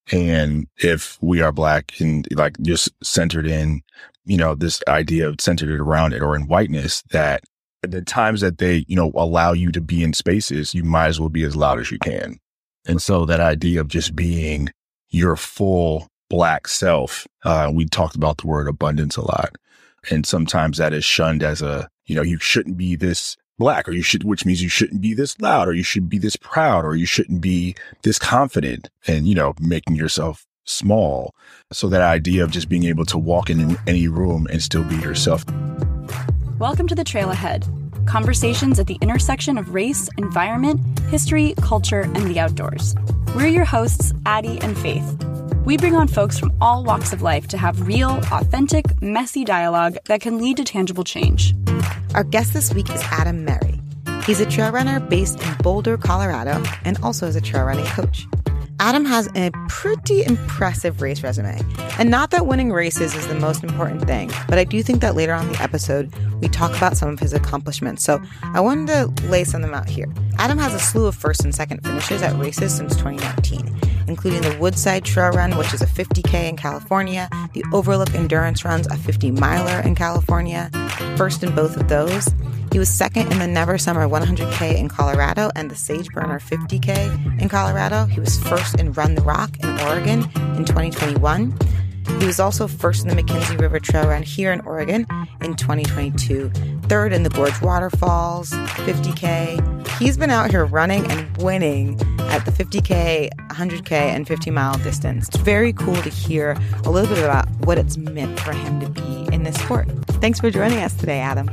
And if we are Black and like just centered in, this idea of centered around it or in whiteness, that the times that they, allow you to be in spaces, you might as well be as loud as you can. And so that idea of just being your full Black self, we talked about the word abundance a lot. And sometimes that is shunned as you shouldn't be this Black, which means you shouldn't be this loud, or you should be this proud, or you shouldn't be this confident and, making yourself small. So that idea of just being able to walk in any room and still be yourself. Welcome to The Trail Ahead. Conversations at the intersection of race, environment, history, culture, and the outdoors. We're your hosts, Addie and Faith. We bring on folks from all walks of life to have real, authentic, messy dialogue that can lead to tangible change. Our guest this week is Adam Merry. He's a trail runner based in Boulder, Colorado, and also is a trail running coach. Adam has a pretty impressive race resume. And not that winning races is the most important thing, but I do think that later on in the episode, we talk about some of his accomplishments. So I wanted to lay some of them out here. Adam has a slew of first and second finishes at races since 2019, including the Woodside Trail Run, which is a 50K in California, the Overlook Endurance Runs, a 50-miler in California, first in both of those. He was second in the Never Summer 100K in Colorado and the Sage Burner 50K in Colorado. He was first in Run the Rock in Oregon in 2021. He was also first in the McKenzie River Trail Run here in Oregon in 2022, third in the Gorge Waterfalls 50K. He's been out here running and winning at the 50K, 100K, and 50-mile distance. It's very cool to hear a little bit about what it's meant for him to be in this sport. Thanks for joining us today, Adam.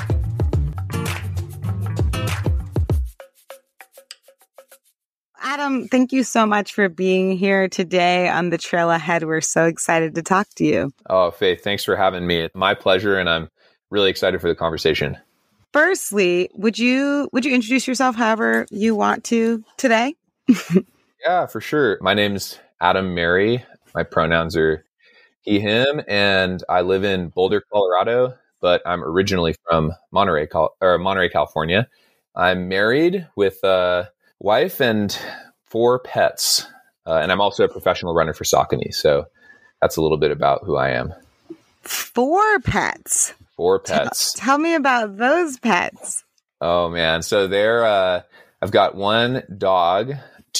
Adam, thank you so much for being here today on The Trail Ahead. We're so excited to talk to you. Oh, Faith, thanks for having me. It's my pleasure, and I'm really excited for the conversation. Firstly, would you introduce yourself however you want to today? Yeah, for sure. My name's Adam Merry. My pronouns are he, him, and I live in Boulder, Colorado, but I'm originally from Monterey, California. I'm married with a wife and 4 pets, and I'm also a professional runner for Saucony. So that's a little bit about who I am. 4 pets. 4 pets. Tell me about those pets. Oh man, so I've got 1 dog,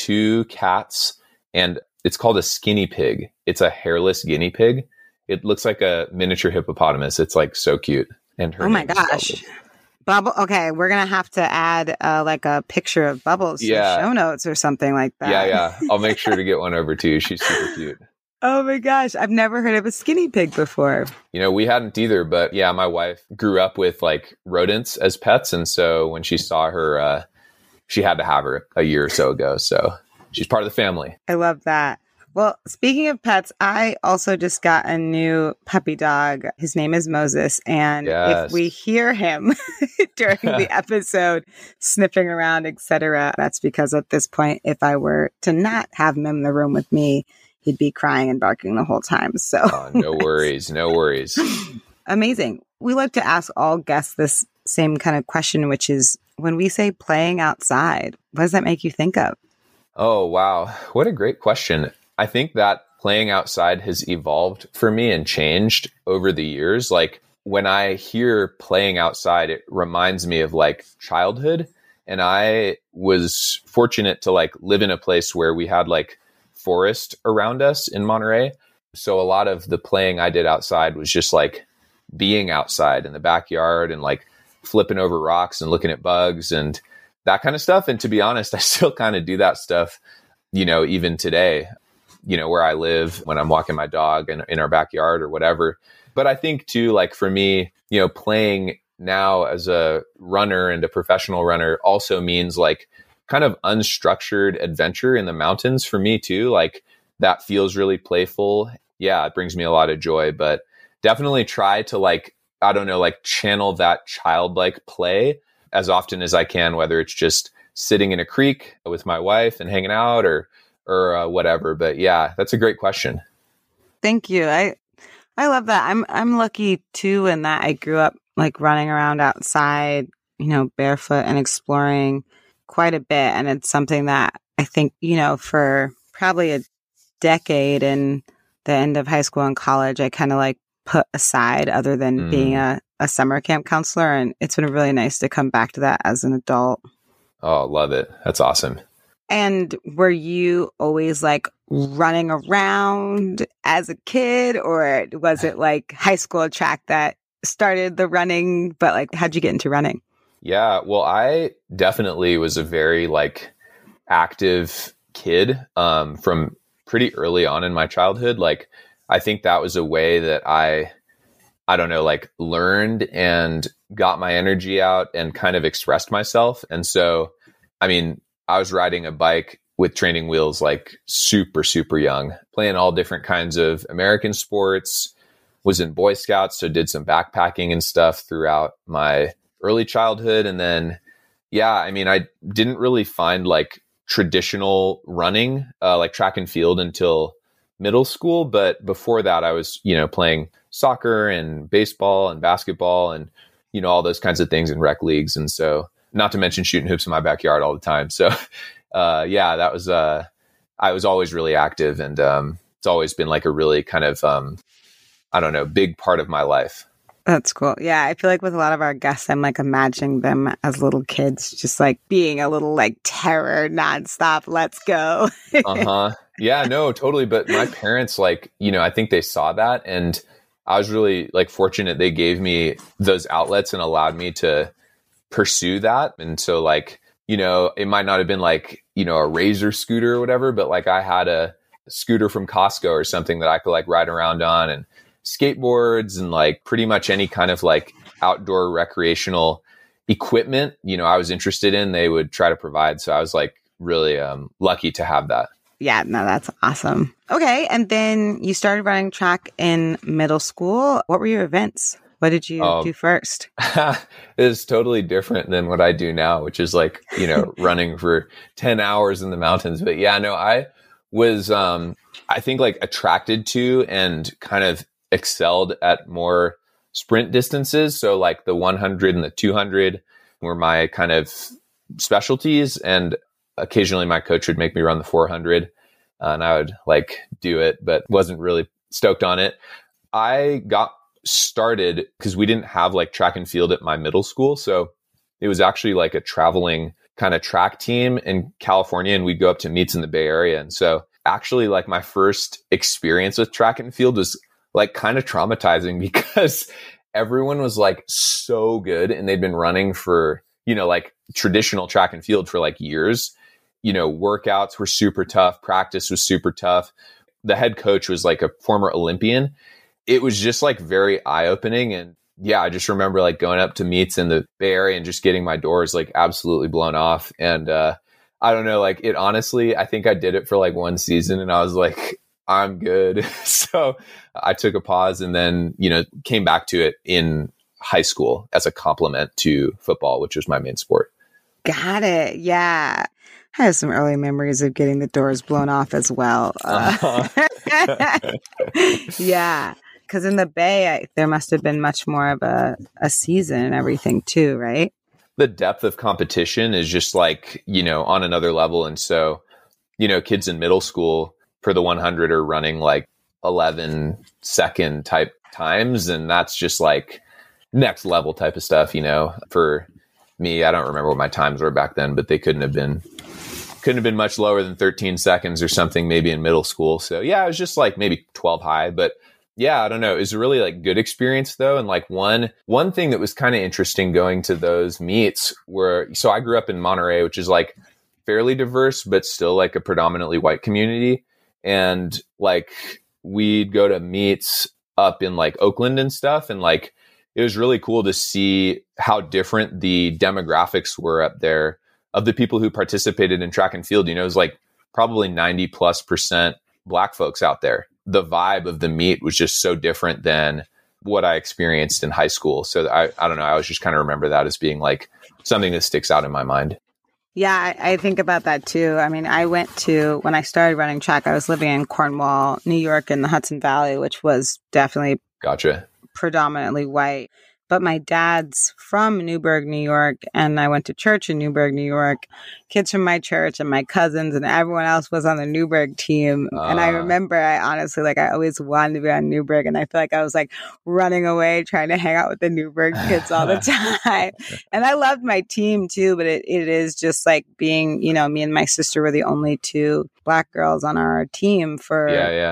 2 cats, and it's called a skinny pig. It's a hairless guinea pig. It looks like a miniature hippopotamus. It's like so cute. And her oh my gosh. Bubble. Okay, we're gonna have to add like a picture of Bubbles to the show notes or something like that. Yeah. I'll make sure to get one over to you. She's super cute. Oh my gosh, I've never heard of a skinny pig before. We hadn't either, but yeah, my wife grew up with like rodents as pets, and so when she saw her, she had to have her a year or so ago. So she's part of the family. I love that. Well, speaking of pets, I also just got a new puppy dog. His name is Moses. And if we hear him during the episode sniffing around, etc., that's because at this point, if I were to not have him in the room with me, he'd be crying and barking the whole time. So no worries. No worries. Amazing. We like to ask all guests this same kind of question, which is when we say playing outside, what does that make you think of? Oh, wow. What a great question. I think that playing outside has evolved for me and changed over the years. Like when I hear playing outside, it reminds me of like childhood. And I was fortunate to like live in a place where we had like forest around us in Monterey. So a lot of the playing I did outside was just like being outside in the backyard and like flipping over rocks and looking at bugs and that kind of stuff. And to be honest, I still kind of do that stuff, even today. Where I live when I'm walking my dog in our backyard or whatever. But I think too, like for me, playing now as a runner and a professional runner also means like kind of unstructured adventure in the mountains for me too. Like that feels really playful. Yeah, it brings me a lot of joy, but definitely try to like channel that childlike play as often as I can, whether it's just sitting in a creek with my wife and hanging out or whatever. But yeah, that's a great question. Thank you. I love that. I'm lucky too in that I grew up like running around outside, barefoot and exploring quite a bit. And it's something that I think, for probably a decade and the end of high school and college, I kind of like put aside other than being a summer camp counselor. And it's been really nice to come back to that as an adult. Oh, love it. That's awesome. And were you always like running around as a kid, or was it like high school track that started the running? But like, how'd you get into running? Yeah, well, I definitely was a very like active kid from pretty early on in my childhood. Like, I think that was a way that I don't know, like learned and got my energy out and kind of expressed myself. And so, I mean, I was riding a bike with training wheels like super, super young, playing all different kinds of American sports, was in Boy Scouts, so did some backpacking and stuff throughout my early childhood. And then, yeah, I mean, I didn't really find like traditional running, like track and field until middle school. But before that, I was, playing soccer and baseball and basketball and, all those kinds of things in rec leagues. And so, not to mention shooting hoops in my backyard all the time. So, yeah, that was, I was always really active, and it's always been like a really kind of, I don't know, big part of my life. That's cool. Yeah, I feel like with a lot of our guests, I'm like imagining them as little kids, just like being a little like terror nonstop. Let's go. Yeah, no, totally. But my parents, like, I think they saw that, and I was really like fortunate. They gave me those outlets and allowed me to pursue that. And so like, it might not have been like, a Razor scooter or whatever, but like I had a scooter from Costco or something that I could like ride around on, and skateboards and like pretty much any kind of like outdoor recreational equipment, I was interested in, they would try to provide. So I was like really lucky to have that. Yeah, no, that's awesome. Okay. And then you started running track in middle school. What were your events? What did you do first? It's totally different than what I do now, which is like, running for 10 hours in the mountains. But yeah, no, I was, I think like attracted to and kind of excelled at more sprint distances. So like the 100 and the 200 were my kind of specialties. And occasionally my coach would make me run the 400 and I would like do it, but wasn't really stoked on it. I got started because we didn't have like track and field at my middle school. So it was actually like a traveling kind of track team in California, and we'd go up to meets in the Bay Area. And so actually like my first experience with track and field was like kind of traumatizing because everyone was like so good and they'd been running for, like traditional track and field for like years. Workouts were super tough. Practice was super tough. The head coach was like a former Olympian. It was just like very eye-opening. And yeah, I just remember like going up to meets in the Bay Area and just getting my doors like absolutely blown off. And I don't know, like it honestly, I think I did it for like one season and I was like, I'm good. So I took a pause and then, came back to it in high school as a complement to football, which was my main sport. Got it. Yeah. I have some early memories of getting the doors blown off as well. Yeah. Because in the Bay, there must have been much more of a season and everything too, right? The depth of competition is just like, on another level. And so, kids in middle school for the 100 are running like 11-second type times. And that's just like next level type of stuff, For me, I don't remember what my times were back then, but they couldn't have been much lower than 13 seconds or something, maybe in middle school. So yeah, it was just like maybe 12 high, but yeah, I don't know. It was a really like good experience though. And like one thing that was kind of interesting going to those meets so I grew up in Monterey, which is like fairly diverse, but still like a predominantly white community. And like we'd go to meets up in like Oakland and stuff. And like, it was really cool to see how different the demographics were up there of the people who participated in track and field. It was like probably 90+% Black folks out there. The vibe of the meet was just so different than what I experienced in high school. So I don't know. I always just kind of remember that as being like something that sticks out in my mind. Yeah, I think about that too. I mean, when I started running track, I was living in Cornwall, New York, in the Hudson Valley, which was definitely Gotcha. predominantly white. but my dad's from Newburgh, New York, and I went to church in Newburgh, New York. Kids from my church and my cousins and everyone else was on the Newburgh team. And I remember, I honestly, like, I always wanted to be on Newburgh, and I feel like I was like running away trying to hang out with the Newburgh kids all the time. And I loved my team too, but it is just like being, you know, me and my sister were the only two Black girls on our team for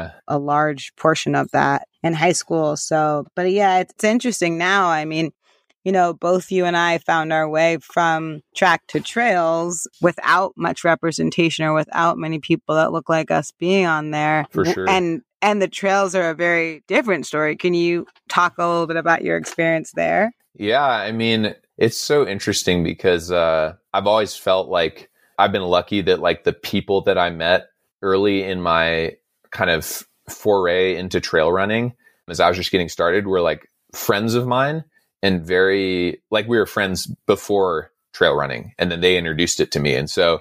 a large portion of that in high school. So, but yeah, it's interesting now. I mean, you know, both you and I found our way from track to trails without much representation or without many people that look like us being on there. For sure. And the trails are a very different story. Can you talk a little bit about your experience there? Yeah, I mean, it's so interesting because I've always felt like I've been lucky that like the people that I met early in my kind of foray into trail running as I was just getting started were like friends of mine, and very like we were friends before trail running, and then they introduced it to me. And so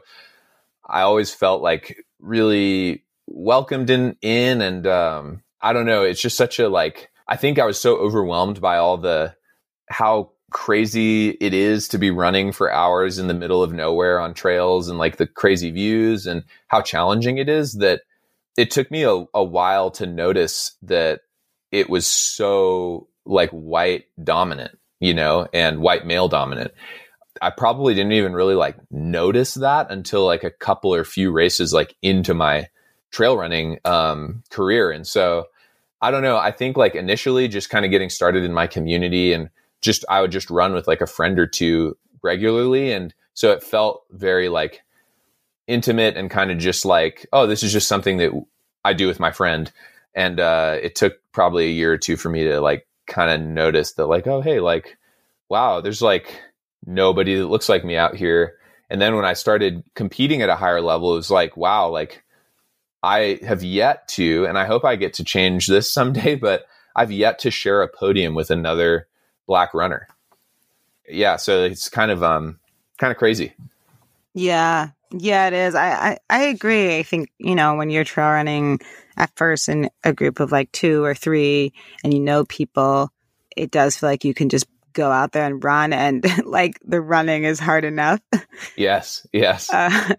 I always felt like really welcomed in and I don't know, it's just such a like, I think I was so overwhelmed by all the how crazy it is to be running for hours in the middle of nowhere on trails and like the crazy views and how challenging it is that it took me a while to notice that it was so like white dominant, you know, and white male dominant. I probably didn't even really like notice that until like a couple or few races like into my trail running career. And so I don't know, I think like initially just kind of getting started in my community and just I would just run with like a friend or two regularly. And so it felt very like intimate and kind of just like, oh, this is just something that I do with my friend. And it took probably a year or two for me to like kind of notice that like, oh, hey, like, wow, there's like nobody that looks like me out here. And then when I started competing at a higher level, it was like, wow, like I have yet to, and I hope I get to change this someday, but I've yet to share a podium with another Black runner. Yeah. So it's kind of crazy. Yeah. Yeah, it is. I agree. I think, you know, when you're trail running at first in a group of like 2 or 3 and you know people, it does feel like you can just go out there and run and like the running is hard enough. Yes. Yes.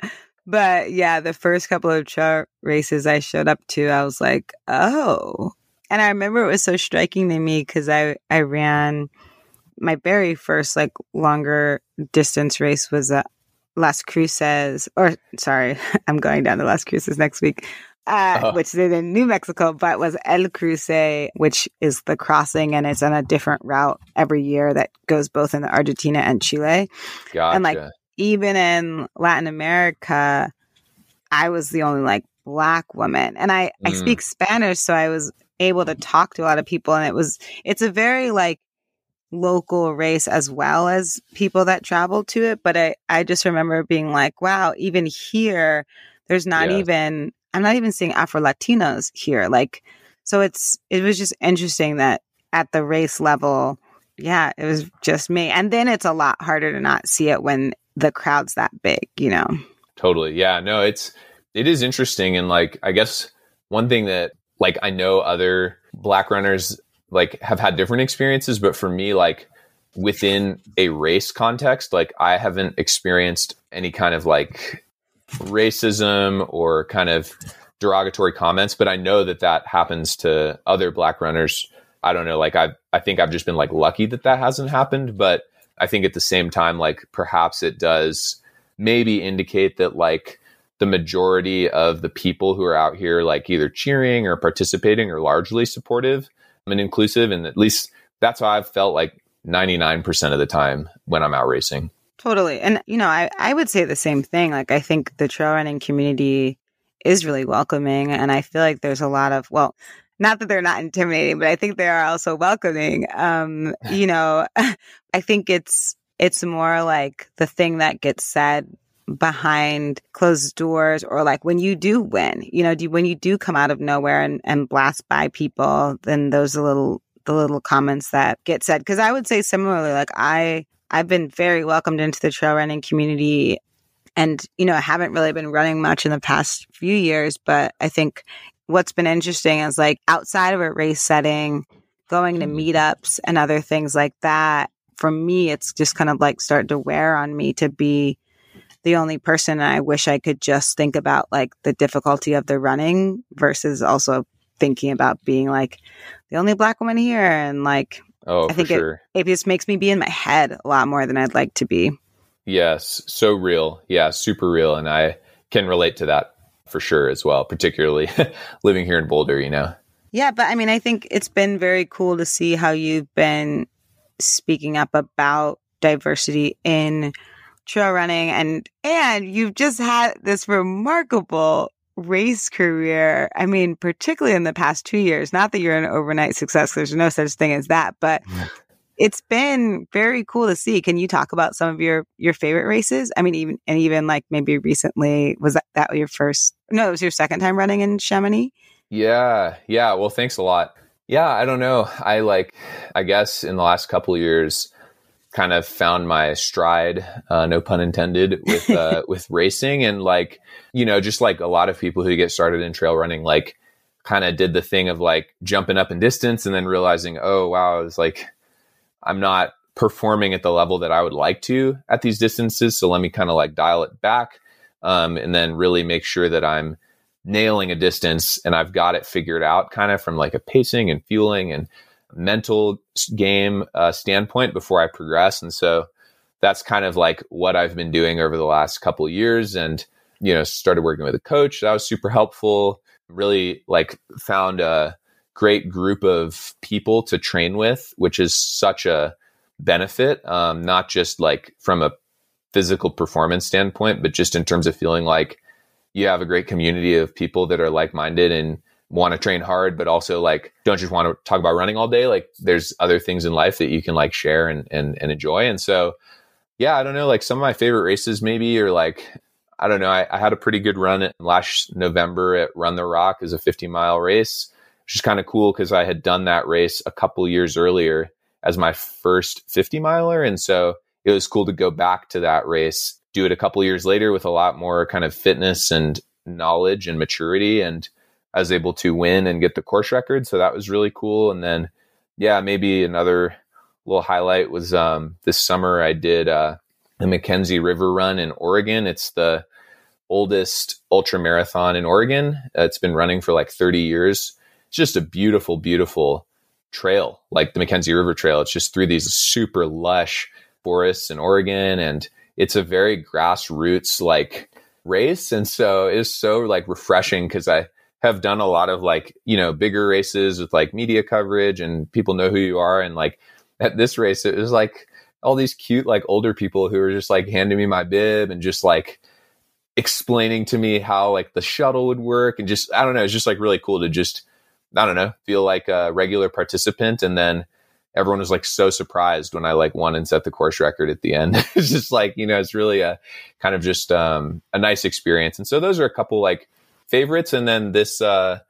But yeah, the first couple of trail races I showed up to, I was like, oh. And I remember it was so striking to me because I ran my very first like longer distance race was Las Cruces, or sorry, I'm going down to Las Cruces next week, which is in New Mexico, but was El Cruce, which is the crossing, and it's on a different route every year that goes both in Argentina and Chile. Gotcha. And like even in Latin America, I was the only like Black woman, and I speak Spanish, so I was able to talk to a lot of people, and it's a very like local race as well as people that travel to it. But I just remember being like, wow, even here, there's not even, I'm not even seeing Afro-Latinos here. Like, so it was just interesting that at the race level, yeah, it was just me. And then it's a lot harder to not see it when the crowd's that big, you know? Totally. Yeah, no, it is interesting. And like, I guess one thing that like, I know other Black runners like have had different experiences, but for me, like within a race context, like I haven't experienced any kind of like racism or kind of derogatory comments, but I know that happens to other Black runners. I don't know, like I think I've just been like lucky that hasn't happened, but I think at the same time, like perhaps it does maybe indicate that like the majority of the people who are out here, like either cheering or participating are largely supportive and inclusive. And at least that's how I've felt like 99% of the time when I'm out racing. Totally. And, you know, I would say the same thing. Like, I think the trail running community is really welcoming. And I feel like there's a lot of, well, not that they're not intimidating, but I think they are also welcoming. You know, I think it's more like the thing that gets said behind closed doors, or like when you do win, you know, when you do come out of nowhere and blast by people, then those are the little comments that get said. Because I would say similarly, like I've been very welcomed into the trail running community, and you know, I haven't really been running much in the past few years, but I think what's been interesting is like outside of a race setting, going to meetups and other things like that, for me, it's just kind of like started to wear on me to be the only person. And I wish I could just think about like the difficulty of the running versus also thinking about being like the only Black woman here. And like, I think it just makes me be in my head a lot more than I'd like to be. Yes. So real. Yeah. Super real. And I can relate to that for sure as well, particularly living here in Boulder, you know? Yeah. But I mean, I think it's been very cool to see how you've been speaking up about diversity in trail running, and you've just had this remarkable race career. I mean, particularly in the past 2 years, not that you're an overnight success, there's no such thing as that, but it's been very cool to see. Can you talk about some of your favorite races? I mean, even like maybe recently, was that your first? No, it was your second time running in Chamonix? Yeah. Well, thanks a lot. Yeah, I don't know. I guess in the last couple of years, kind of found my stride, no pun intended, with racing. And like, you know, just like a lot of people who get started in trail running, like kind of did the thing of like jumping up in distance and then realizing, oh, wow, it's like, I'm not performing at the level that I would like to at these distances. So let me kind of like dial it back, and then really make sure that I'm nailing a distance and I've got it figured out kind of from like a pacing and fueling and mental game standpoint before I progress. And so that's kind of like what I've been doing over the last couple of years, and, you know, started working with a coach. That was super helpful. Really like found a great group of people to train with, which is such a benefit, not just like from a physical performance standpoint, but just in terms of feeling like you have a great community of people that are like-minded and want to train hard, but also like don't just want to talk about running all day. Like there's other things in life that you can like share and enjoy. And so, yeah, I don't know, like some of my favorite races maybe, or like, I don't know, I had a pretty good run last November at Run the Rock as a 50-mile race, which is kind of cool because I had done that race a couple years earlier as my first 50-miler. And so it was cool to go back to that race, do it a couple years later with a lot more kind of fitness and knowledge and maturity. And I was able to win and get the course record. So that was really cool. And then, yeah, maybe another little highlight was this summer I did the Mackenzie River Run in Oregon. It's the oldest ultra marathon in Oregon. It's been running for like 30 years. It's just a beautiful, beautiful trail, like the Mackenzie River Trail. It's just through these super lush forests in Oregon, and it's a very grassroots like race. And so it's so like refreshing because I have done a lot of like, you know, bigger races with like media coverage and people know who you are. And like at this race, it was like all these cute, like older people who were just like handing me my bib and just like explaining to me how like the shuttle would work. And just, I don't know, it's just like really cool to just, I don't know, feel like a regular participant. And then everyone was like so surprised when I like won and set the course record at the end. It's just like, you know, it's really a kind of just a nice experience. And so those are a couple like favorites. And then this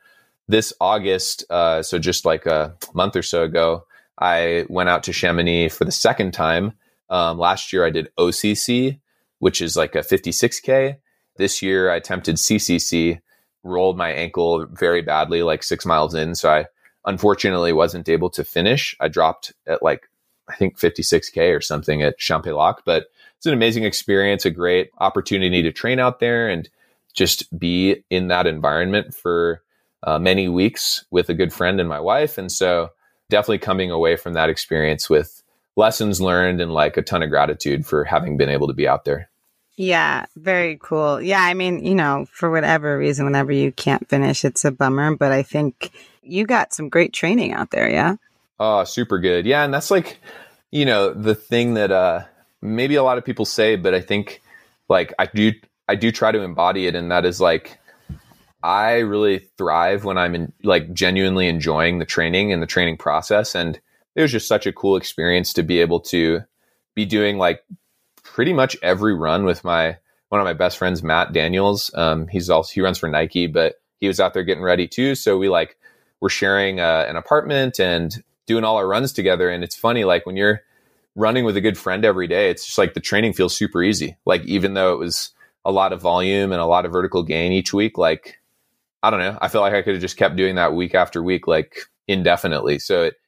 August, so just like a month or so ago, I went out to Chamonix for the second time. Last year I did OCC, which is like a 56K. This year I attempted CCC, rolled my ankle very badly, like 6 miles in. So I unfortunately wasn't able to finish. I dropped at like, I think 56K or something at Champex, but it's an amazing experience, a great opportunity to train out there and just be in that environment for many weeks with a good friend and my wife. And so definitely coming away from that experience with lessons learned and like a ton of gratitude for having been able to be out there. Yeah, very cool. Yeah, I mean, you know, for whatever reason, whenever you can't finish, it's a bummer. But I think you got some great training out there, yeah? Oh, super good. Yeah, and that's like, you know, the thing that maybe a lot of people say, but I think like I do try to embody it. And that is like, I really thrive when I'm like genuinely enjoying the training and the training process. And it was just such a cool experience to be able to be doing like pretty much every run with one of my best friends, Matt Daniels. He runs for Nike, but he was out there getting ready too. So we're sharing an apartment and doing all our runs together. And it's funny, like when you're running with a good friend every day, it's just like the training feels super easy. Like even though it was a lot of volume and a lot of vertical gain each week, like, I don't know, I feel like I could have just kept doing that week after week, like indefinitely. So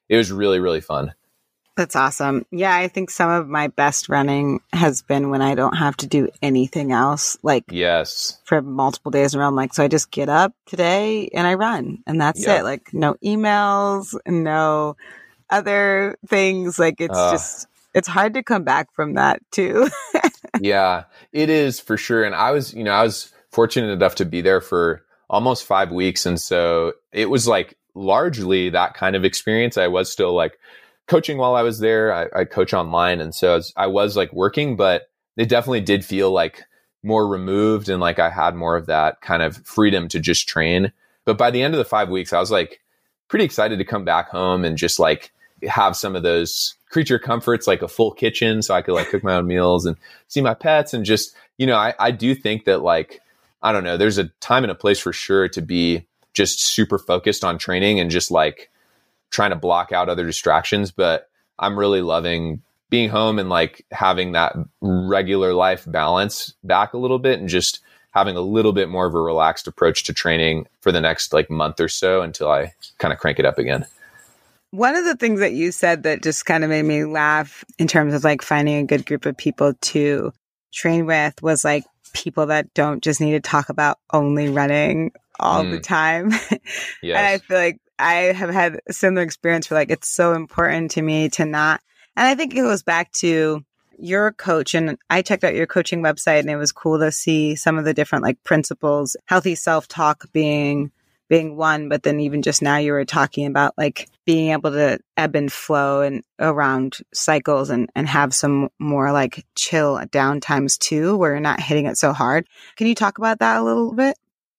it was really, really fun. That's awesome. Yeah, I think some of my best running has been when I don't have to do anything else, like Yes. for multiple days in a row. I'm like, so I just get up today and I run, and that's Yep. it. Like no emails, no other things. Like it's hard to come back from that too. Yeah, it is for sure. And I was fortunate enough to be there for almost 5 weeks. And so it was like largely that kind of experience. I was still like coaching while I was there. I coach online. And so I was like working, but it definitely did feel like more removed and like I had more of that kind of freedom to just train. But by the end of the 5 weeks, I was like pretty excited to come back home and just like have some of those creature comforts, like a full kitchen so I could like cook my own meals and see my pets. And just, I do think that like, I don't know, there's a time and a place for sure to be just super focused on training and just like trying to block out other distractions. But I'm really loving being home and like having that regular life balance back a little bit and just having a little bit more of a relaxed approach to training for the next like month or so until I kind of crank it up again. One of the things that you said that just kind of made me laugh in terms of like finding a good group of people to train with was like people that don't just need to talk about only running all the time. Yes. And I feel like I have had a similar experience where like it's so important to me to not, and I think it goes back to your coach, and I checked out your coaching website and it was cool to see some of the different like principles, healthy self-talk being one, but then even just now you were talking about like being able to ebb and flow and around cycles and have some more like chill down times too, where you're not hitting it so hard. Can you talk about that a little bit?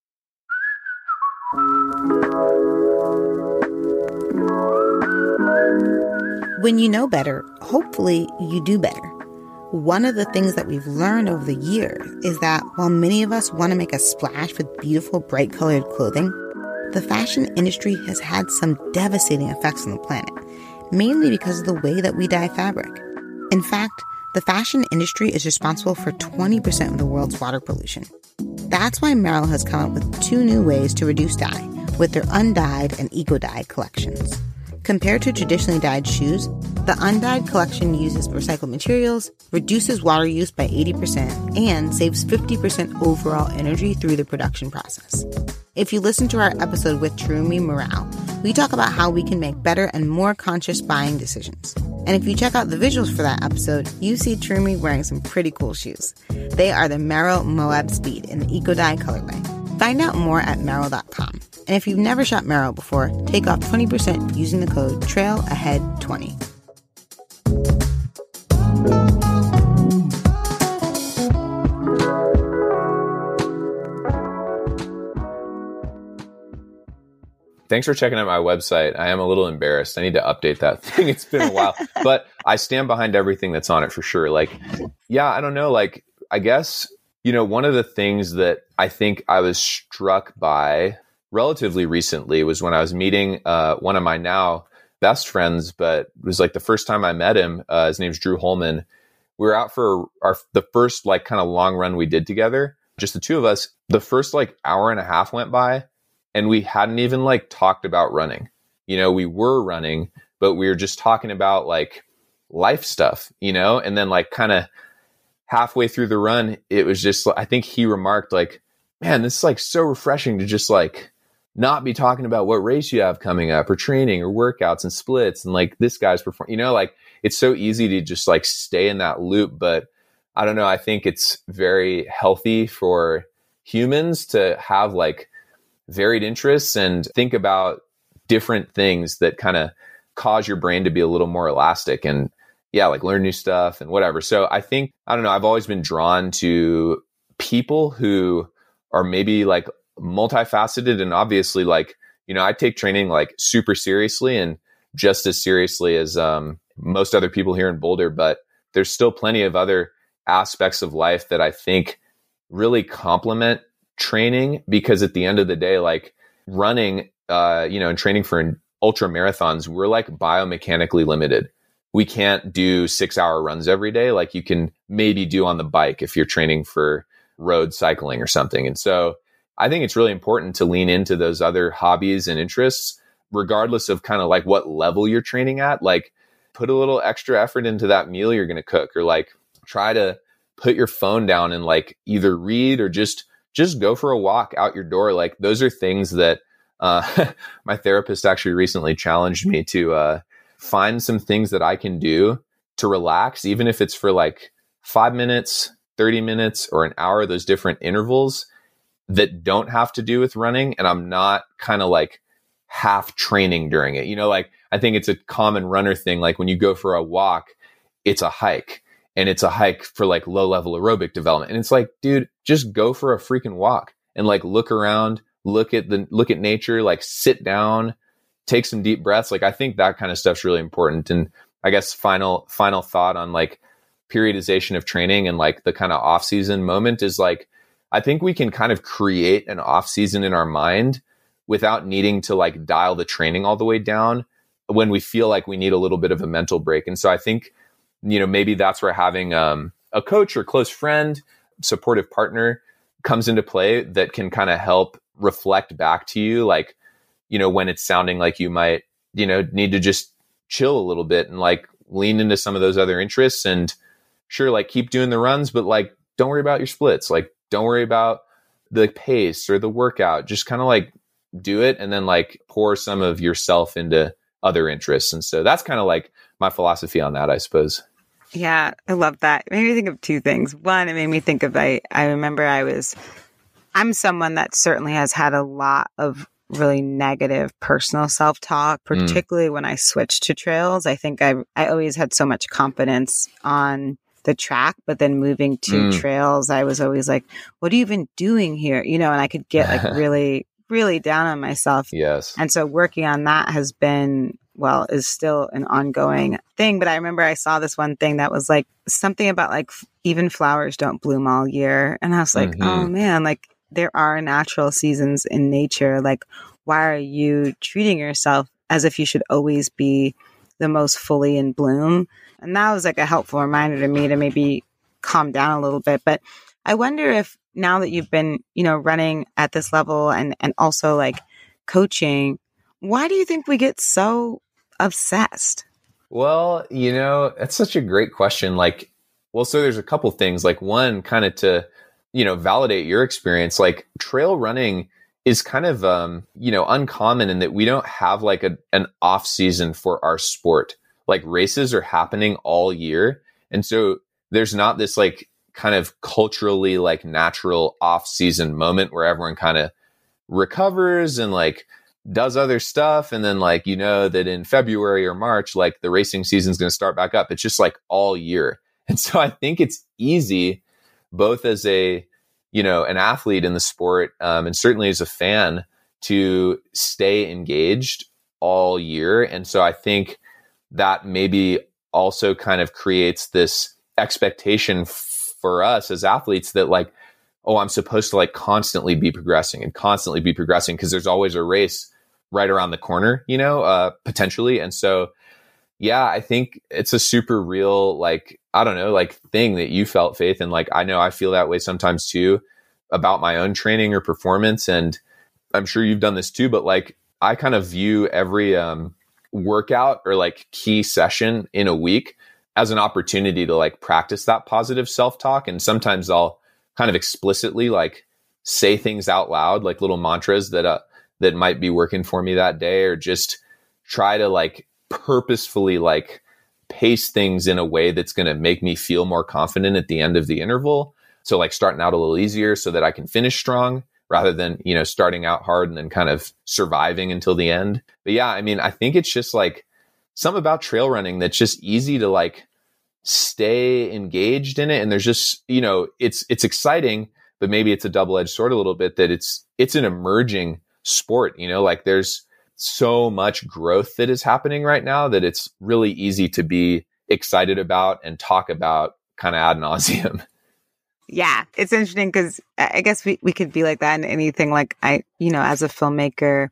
When you know better, hopefully you do better. One of the things that we've learned over the years is that while many of us want to make a splash with beautiful, bright-colored clothing, the fashion industry has had some devastating effects on the planet, mainly because of the way that we dye fabric. In fact, the fashion industry is responsible for 20% of the world's water pollution. That's why Merrell has come up with 2 new ways to reduce dye with their undyed and eco-dyed collections. Compared to traditionally dyed shoes, the undyed collection uses recycled materials, reduces water use by 80%, and saves 50% overall energy through the production process. If you listen to our episode with Cherumi Morale, we talk about how we can make better and more conscious buying decisions. And if you check out the visuals for that episode, you see Cherumi wearing some pretty cool shoes. They are the Merrell Moab Speed in the Eco-Dye colorway. Find out more at Merrell.com. And if you've never shopped Merrell before, take off 20% using the code TRAILAHEAD20. Thanks for checking out my website. I am a little embarrassed. I need to update that thing. It's been a while, but I stand behind everything that's on it for sure. Like, yeah, I don't know. Like, I guess, one of the things that I think I was struck by relatively recently was when I was meeting one of my now best friends, but it was like the first time I met him. His name's Drew Holman. We were out for the first like kind of long run we did together, just the two of us. The first like hour and a half went by and we hadn't even like talked about running. We were running, but we were just talking about like life stuff, and then like kind of halfway through the run, it was just, I think he remarked like, man, this is like so refreshing to just like not be talking about what race you have coming up or training or workouts and splits and like this guy's performing, like it's so easy to just like stay in that loop. But I don't know. I think it's very healthy for humans to have like varied interests and think about different things that kind of cause your brain to be a little more elastic and like learn new stuff and whatever. So I think, I don't know, I've always been drawn to people who are maybe like multifaceted and obviously like, I take training like super seriously and just as seriously as most other people here in Boulder, but there's still plenty of other aspects of life that I think really complement training, because at the end of the day, like running, and training for ultra marathons, we're like biomechanically limited. We can't do 6-hour runs every day like you can maybe do on the bike if you're training for road cycling or something. And so I think it's really important to lean into those other hobbies and interests, regardless of kind of like what level you're training at, like put a little extra effort into that meal you're going to cook, or like try to put your phone down and like either read or just go for a walk out your door. Like those are things that my therapist actually recently challenged me to find some things that I can do to relax, even if it's for like 5 minutes, 30 minutes, or an hour, those different intervals that don't have to do with running. And I'm not kind of like half training during it. You know, like I think it's a common runner thing. Like when you go for a walk, it's a hike, and it's a hike for like low level aerobic development. And it's like, dude, just go for a freaking walk and like look around, look at nature, like sit down, take some deep breaths. Like I think that kind of stuff's really important. And I guess final thought on like periodization of training and like the kind of off season moment is like, I think we can kind of create an off season in our mind without needing to like dial the training all the way down when we feel like we need a little bit of a mental break. And so I think, you know, maybe that's where having a coach or close friend, supportive partner comes into play that can kind of help reflect back to you, like, you know, when it's sounding like you might, you know, need to just chill a little bit and like lean into some of those other interests, and sure, like keep doing the runs, but like don't worry about your splits. Like don't worry about the pace or the workout. Just kind of like do it, and then like pour some of yourself into other interests. And so that's kind of like my philosophy on that, I suppose. Yeah, I love that. It made me think of two things. One, it made me think of, I remember I'm someone that certainly has had a lot of really negative personal self-talk, particularly when I switched to trails. I think I always had so much confidence on the track, but then moving to trails, I was always like, what are you even doing here? You know, and I could get like really, really down on myself. Yes. And so working on that has been, well, is still an ongoing thing. But I remember I saw this one thing that was like something about like even flowers don't bloom all year. And I was like, oh man, like there are natural seasons in nature. Like, why are you treating yourself as if you should always be the most fully in bloom? And that was like a helpful reminder to me to maybe calm down a little bit. But I wonder if now that you've been, you know, running at this level and also like coaching, why do you think we get so obsessed? Well, you know, that's such a great question. Like, well, so there's a couple things. Like one, kind of to, you know, validate your experience, like trail running is kind of, you know, uncommon in that we don't have like an off season for our sport. Like races are happening all year. And so there's not this like kind of culturally like natural off season moment where everyone kind of recovers and like does other stuff. And then like, you know, that in February or March, like the racing season is going to start back up. It's just like all year. And so I think it's easy both as a, you know, an athlete in the sport, and certainly as a fan to stay engaged all year. And so I think that maybe also kind of creates this expectation for us as athletes that like, oh, I'm supposed to like constantly be progressing because there's always a race right around the corner, you know, potentially. And so, yeah, I think it's a super real, like, I don't know, like thing that you felt, Faith. And like, I know I feel that way sometimes too about my own training or performance. And I'm sure you've done this too, but like, I kind of view every workout or like key session in a week as an opportunity to like practice that positive self-talk. And sometimes I'll kind of explicitly like say things out loud, like little mantras that might be working for me that day, or just try to like purposefully like pace things in a way that's going to make me feel more confident at the end of the interval. So like starting out a little easier so that I can finish strong rather than, you know, starting out hard and then kind of surviving until the end. But yeah, I mean, I think it's just like something about trail running that's just easy to like stay engaged in it. And there's just, you know, it's exciting, but maybe it's a double-edged sword a little bit that it's an emerging sport, you know, like there's so much growth that is happening right now that it's really easy to be excited about and talk about kind of ad nauseum. Yeah, it's interesting because I guess we could be like that in anything. Like as a filmmaker,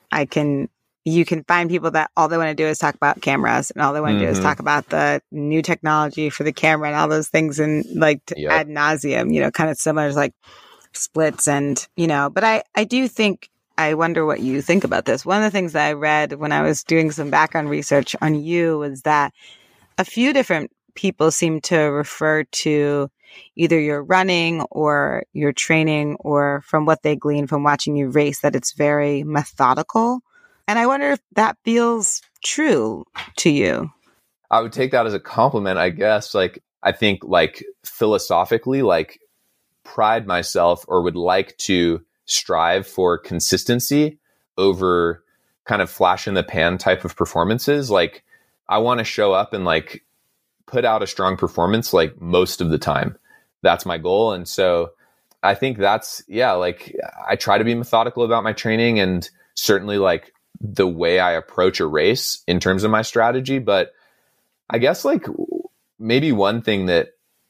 you can find people that all they want to do is talk about cameras and all they want to do is talk about the new technology for the camera and all those things and like ad nauseum, you know, kind of similar to like splits and, you know, but I do think I wonder what you think about this. One of the things that I read when I was doing some background research on you was that a few different people seem to refer to either your running or your training, or from what they glean from watching you race, that it's very methodical. And I wonder if that feels true to you. I would take that as a compliment, I guess. Like, I think like philosophically, like pride myself or would like to strive for consistency over kind of flash in the pan type of performances. Like, I want to show up and like put out a strong performance like most of the time. That's my goal. And so I think that's, like I try to be methodical about my training and certainly like the way I approach a race in terms of my strategy. But I guess like maybe one thing that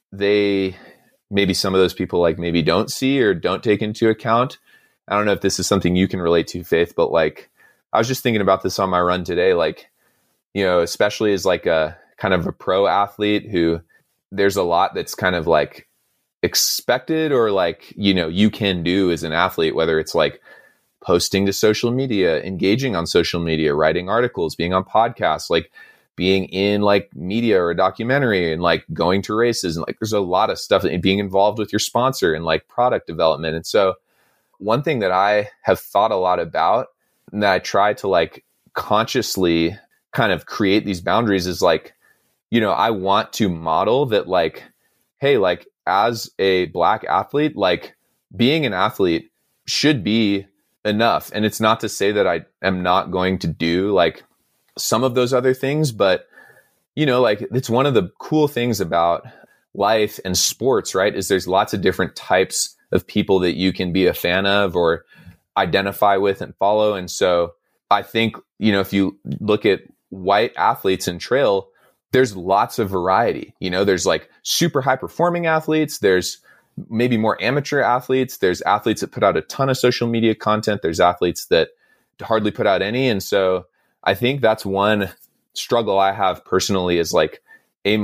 maybe some of those people like maybe don't see or don't take into account. I don't know if this is something you can relate to, Faith, but like I was just thinking about this on my run today, like, you know, especially as like a kind of a pro athlete who there's a lot that's kind of like expected or like, you know, you can do as an athlete, whether it's like posting to social media, engaging on social media, writing articles, being on podcasts, like being in like media or a documentary and like going to races. And like, there's a lot of stuff and being involved with your sponsor and like product development. And so one thing that I have thought a lot about and that I try to like consciously kind of create these boundaries is like, you know, I want to model that like, hey, like as a Black athlete, like being an athlete should be enough. And it's not to say that I am not going to do like some of those other things, but you know, like it's one of the cool things about life and sports, right? Is there's lots of different types of people that you can be a fan of or identify with and follow. And so I think, you know, if you look at white athletes in trail, there's lots of variety. You know, there's like super high performing athletes. There's maybe more amateur athletes. There's athletes that put out a ton of social media content. There's athletes that hardly put out any. And so I think that's one struggle I have personally is like a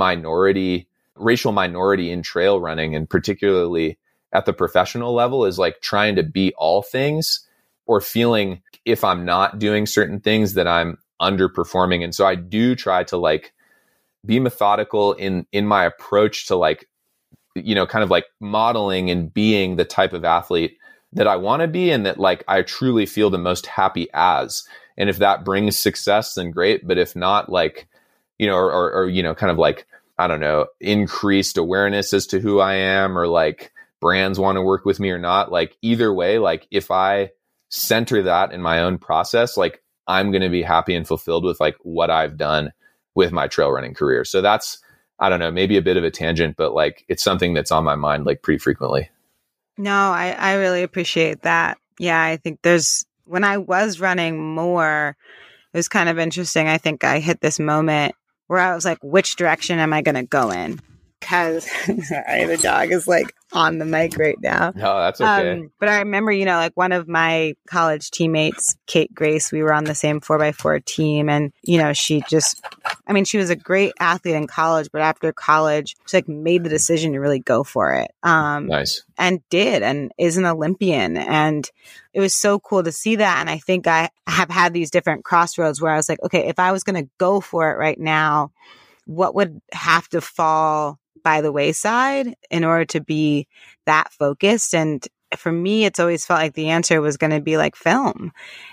racial minority in trail running, and particularly at the professional level, is like trying to be all things or feeling if I'm not doing certain things that I'm underperforming. And so I do try to like be methodical in my approach to like, you know, kind of like modeling and being the type of athlete that I want to be and that like I truly feel the most happy as. And if that brings success, then great. But if not, like, you know, or you know, kind of like, I don't know, increased awareness as to who I am, or like brands want to work with me or not, like either way, like if I center that in my own process, like I'm going to be happy and fulfilled with like what I've done with my trail running career. So that's, I don't know, maybe a bit of a tangent, but like it's something that's on my mind like pretty frequently. No, I really appreciate that. Yeah, I think when I was running more, it was kind of interesting. I think I hit this moment where I was like, which direction am I going to go in? Because sorry, the dog is like on the mic right now. No, that's okay. But I remember, you know, like one of my college teammates, Kate Grace, we were on the same 4x4 team. And, you know, she was a great athlete in college, but after college, she like made the decision to really go for it. Nice. And is an Olympian. And it was so cool to see that. And I think I have had these different crossroads where I was like, okay, if I was going to go for it right now, what would have to fall by the wayside in order to be that focused? And for me, it's always felt like the answer was going to be like film.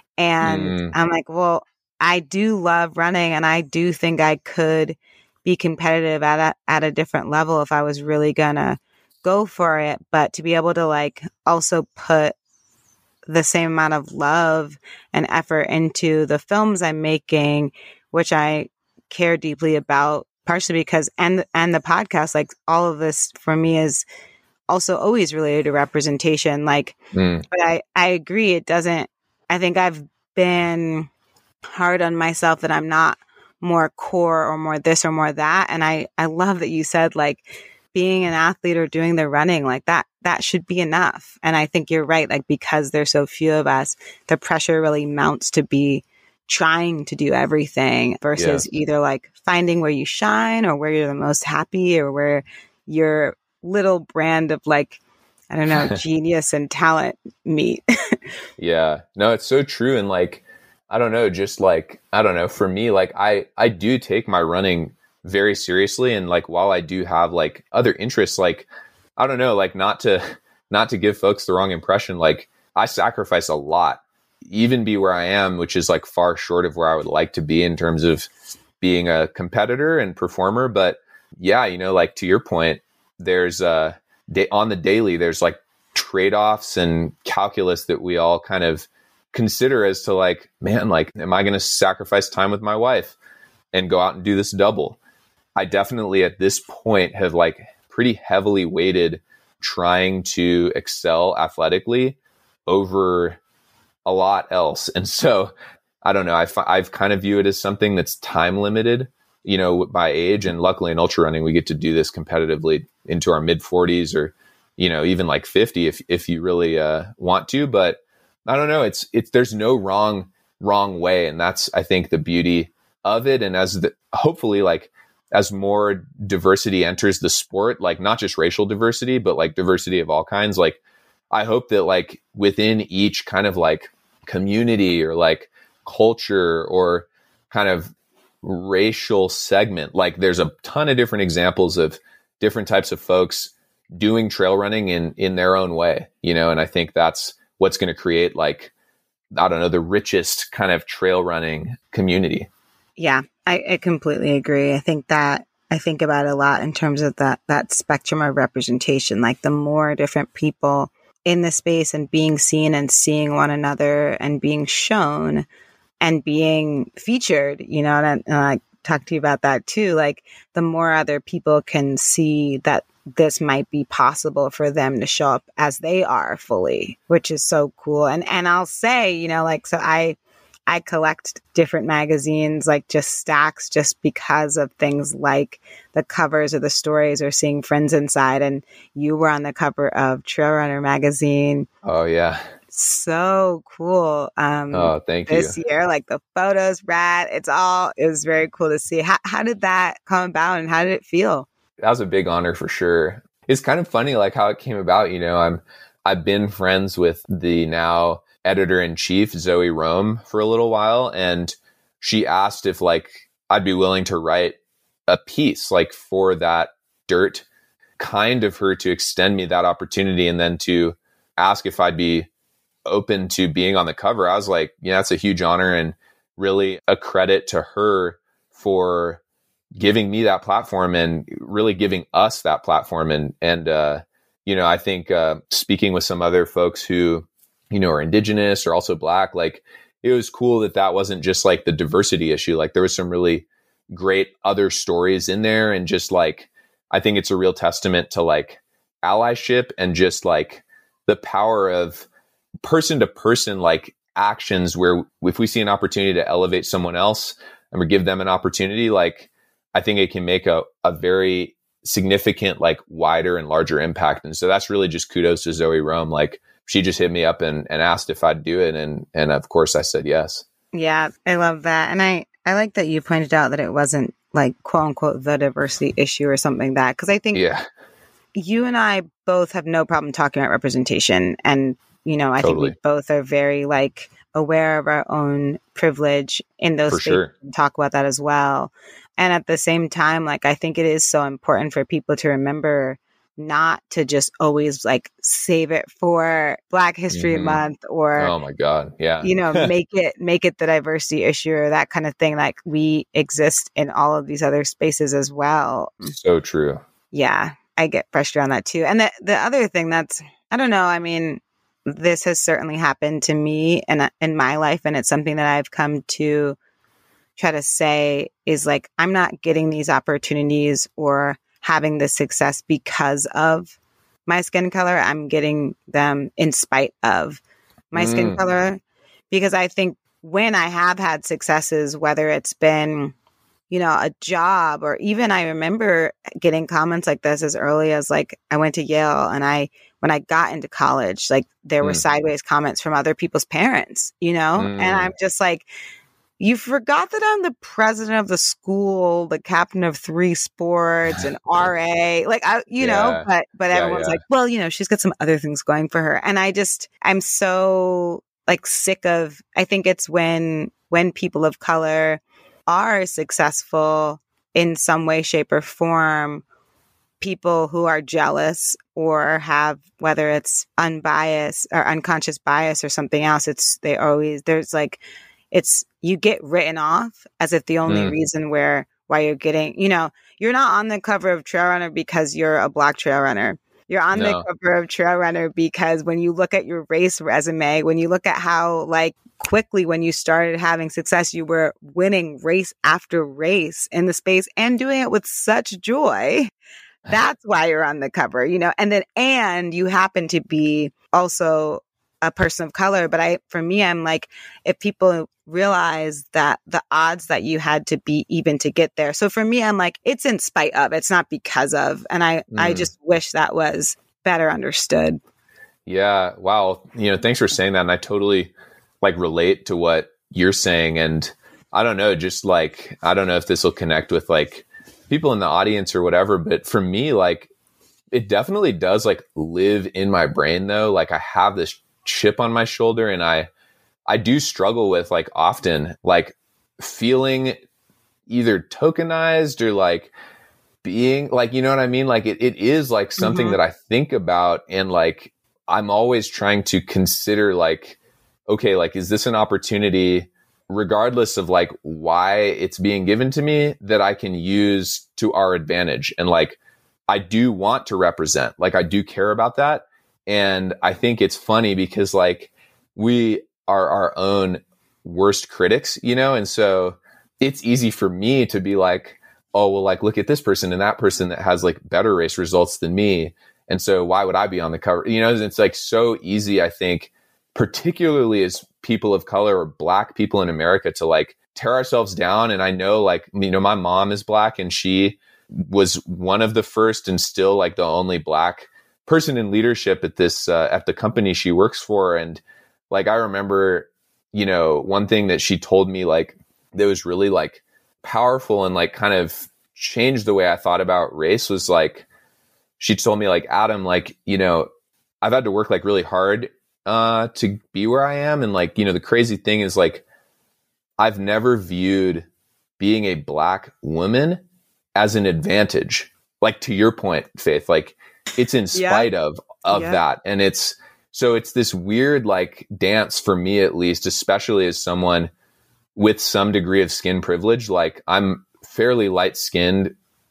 And I'm like, well, I do love running, and I do think I could be competitive at a different level if I was really going to go for it. But to be able to like also put the same amount of love and effort into the films I'm making, which I care deeply about, partially because, and the podcast, like all of this for me is also always related to representation. Like, but I agree. It doesn't, I think I've been hard on myself that I'm not more core or more this or more that. And I love that you said like being an athlete or doing the running, like that should be enough. And I think you're right. Like, because there's so few of us, the pressure really mounts to be trying to do everything versus either like finding where you shine or where you're the most happy or where your little brand of like I don't know, genius and talent meet. Yeah, no, it's so true. And like, I don't know, just like, I don't know, for me, like I do take my running very seriously. And like, while I do have like other interests, like, I don't know, like not to give folks the wrong impression, like I sacrifice a lot, even be where I am, which is like far short of where I would like to be in terms of being a competitor and performer. But yeah, you know, like to your point, there's on the daily, there's like trade-offs and calculus that we all kind of consider as to like, man, like, am I going to sacrifice time with my wife and go out and do this double? I definitely at this point have like pretty heavily weighted trying to excel athletically over a lot else. And so I don't know, I've kind of view it as something that's time limited, you know, by age. And luckily in ultra running, we get to do this competitively into our mid 40s or, you know, even like 50 if you really want to. But I don't know, it's there's no wrong way. And that's, I think, the beauty of it. And hopefully like as more diversity enters the sport, like not just racial diversity, but like diversity of all kinds, like I hope that like within each kind of like community or like culture or kind of racial segment, like there's a ton of different examples of different types of folks doing trail running in their own way, you know. And I think that's what's going to create like, I don't know, the richest kind of trail running community. Yeah, I completely agree. I think about it a lot in terms of that spectrum of representation, like the more different people in the space and being seen and seeing one another and being shown and being featured, you know, and I talk to you about that too. Like the more other people can see that this might be possible for them to show up as they are fully, which is so cool. And I'll say, you know, like, so I collect different magazines, like just stacks, just because of things like the covers of the stories or seeing friends inside. And you were on the cover of Trail Runner magazine. Oh yeah. So cool. Oh, thank you. This year, like the photos, rad. It was very cool to see. How did that come about and how did it feel? That was a big honor for sure. It's kind of funny, like how it came about. You know, I've been friends with the now editor-in-chief, Zoe Rome, for a little while. And she asked if like I'd be willing to write a piece like for that dirt, kind of her to extend me that opportunity and then to ask if I'd be open to being on the cover. I was like, yeah, that's a huge honor and really a credit to her for giving me that platform and really giving us that platform. And you know, I think speaking with some other folks who, you know, are indigenous or also Black, like it was cool that wasn't just like the diversity issue. Like there was some really great other stories in there. And just like, I think it's a real testament to like allyship and just like the power of person to person, like actions where if we see an opportunity to elevate someone else and we give them an opportunity, like I think it can make a very significant, like wider and larger impact. And so that's really just kudos to Zoe Rome. Like she just hit me up and asked if I'd do it. And of course I said yes. Yeah, I love that. And I like that you pointed out that it wasn't like quote unquote the diversity issue or something like that. Cause I think you and I both have no problem talking about representation. And, you know, I think we both are very like aware of our own privilege in those spaces. Sure. And talk about that as well. And at the same time, like, I think it is so important for people to remember not to just always like save it for Black History Month or, oh my God. Yeah. You know, make it the diversity issue or that kind of thing. Like we exist in all of these other spaces as well. So true. Yeah. I get frustrated on that too. And the other thing that's, I don't know, I mean, this has certainly happened to me in my life. And it's something that I've come to try to say is like, I'm not getting these opportunities or having this success because of my skin color. I'm getting them in spite of my skin color, because I think when I have had successes, whether it's been, you know, a job or even I remember getting comments like this as early as like I went to Yale and when I got into college, like there were sideways comments from other people's parents, you know, and I'm just like, you forgot that I'm the president of the school, the captain of 3 sports, and RA. Like, you know, but everyone's like, well, you know, she's got some other things going for her. And I'm so like sick of, I think it's when people of color are successful in some way, shape, or form, people who are jealous or have, whether it's unbiased or unconscious bias or something else, you get written off as if the only reason why you're getting, you know, you're not on the cover of Trail Runner because you're a Black trail runner. You're on the cover of Trail Runner because when you look at your race resume, when you look at how like quickly when you started having success, you were winning race after race in the space and doing it with such joy. That's why you're on the cover, you know, and you happen to be also a person of color. But for me, I'm like, if people realize that the odds that you had to beat even to get there. So for me, I'm like, it's in spite of, it's not because of. And I just wish that was better understood. Yeah. Wow. You know, thanks for saying that. And I totally like relate to what you're saying. And I don't know, just like, I don't know if this will connect with like people in the audience or whatever, but for me, like it definitely does like live in my brain though. Like I have this chip on my shoulder and I do struggle with like often like feeling either tokenized or like being like, you know what I mean? Like it is like something that I think about and like, I'm always trying to consider like, okay, like, is this an opportunity regardless of like why it's being given to me that I can use to our advantage? And like, I do want to represent, like, I do care about that. And I think it's funny because like we are our own worst critics, you know? And so it's easy for me to be like, oh, well, like, look at this person and that person that has like better race results than me. And so why would I be on the cover? You know, it's like so easy, I think, particularly as people of color or Black people in America to like tear ourselves down. And I know like, you know, my mom is Black and she was one of the first and still like the only Black person in leadership at this, at the company she works for. And like, I remember, you know, one thing that she told me like that was really like powerful and like kind of changed the way I thought about race was like, she told me like, Adam, like, you know, I've had to work like really hard to be where I am. And like, you know, the crazy thing is like, I've never viewed being a Black woman as an advantage. Like to your point, Faith, like it's in spite of that. And it's this weird like dance for me, at least, especially as someone with some degree of skin privilege. Like I'm fairly light skinned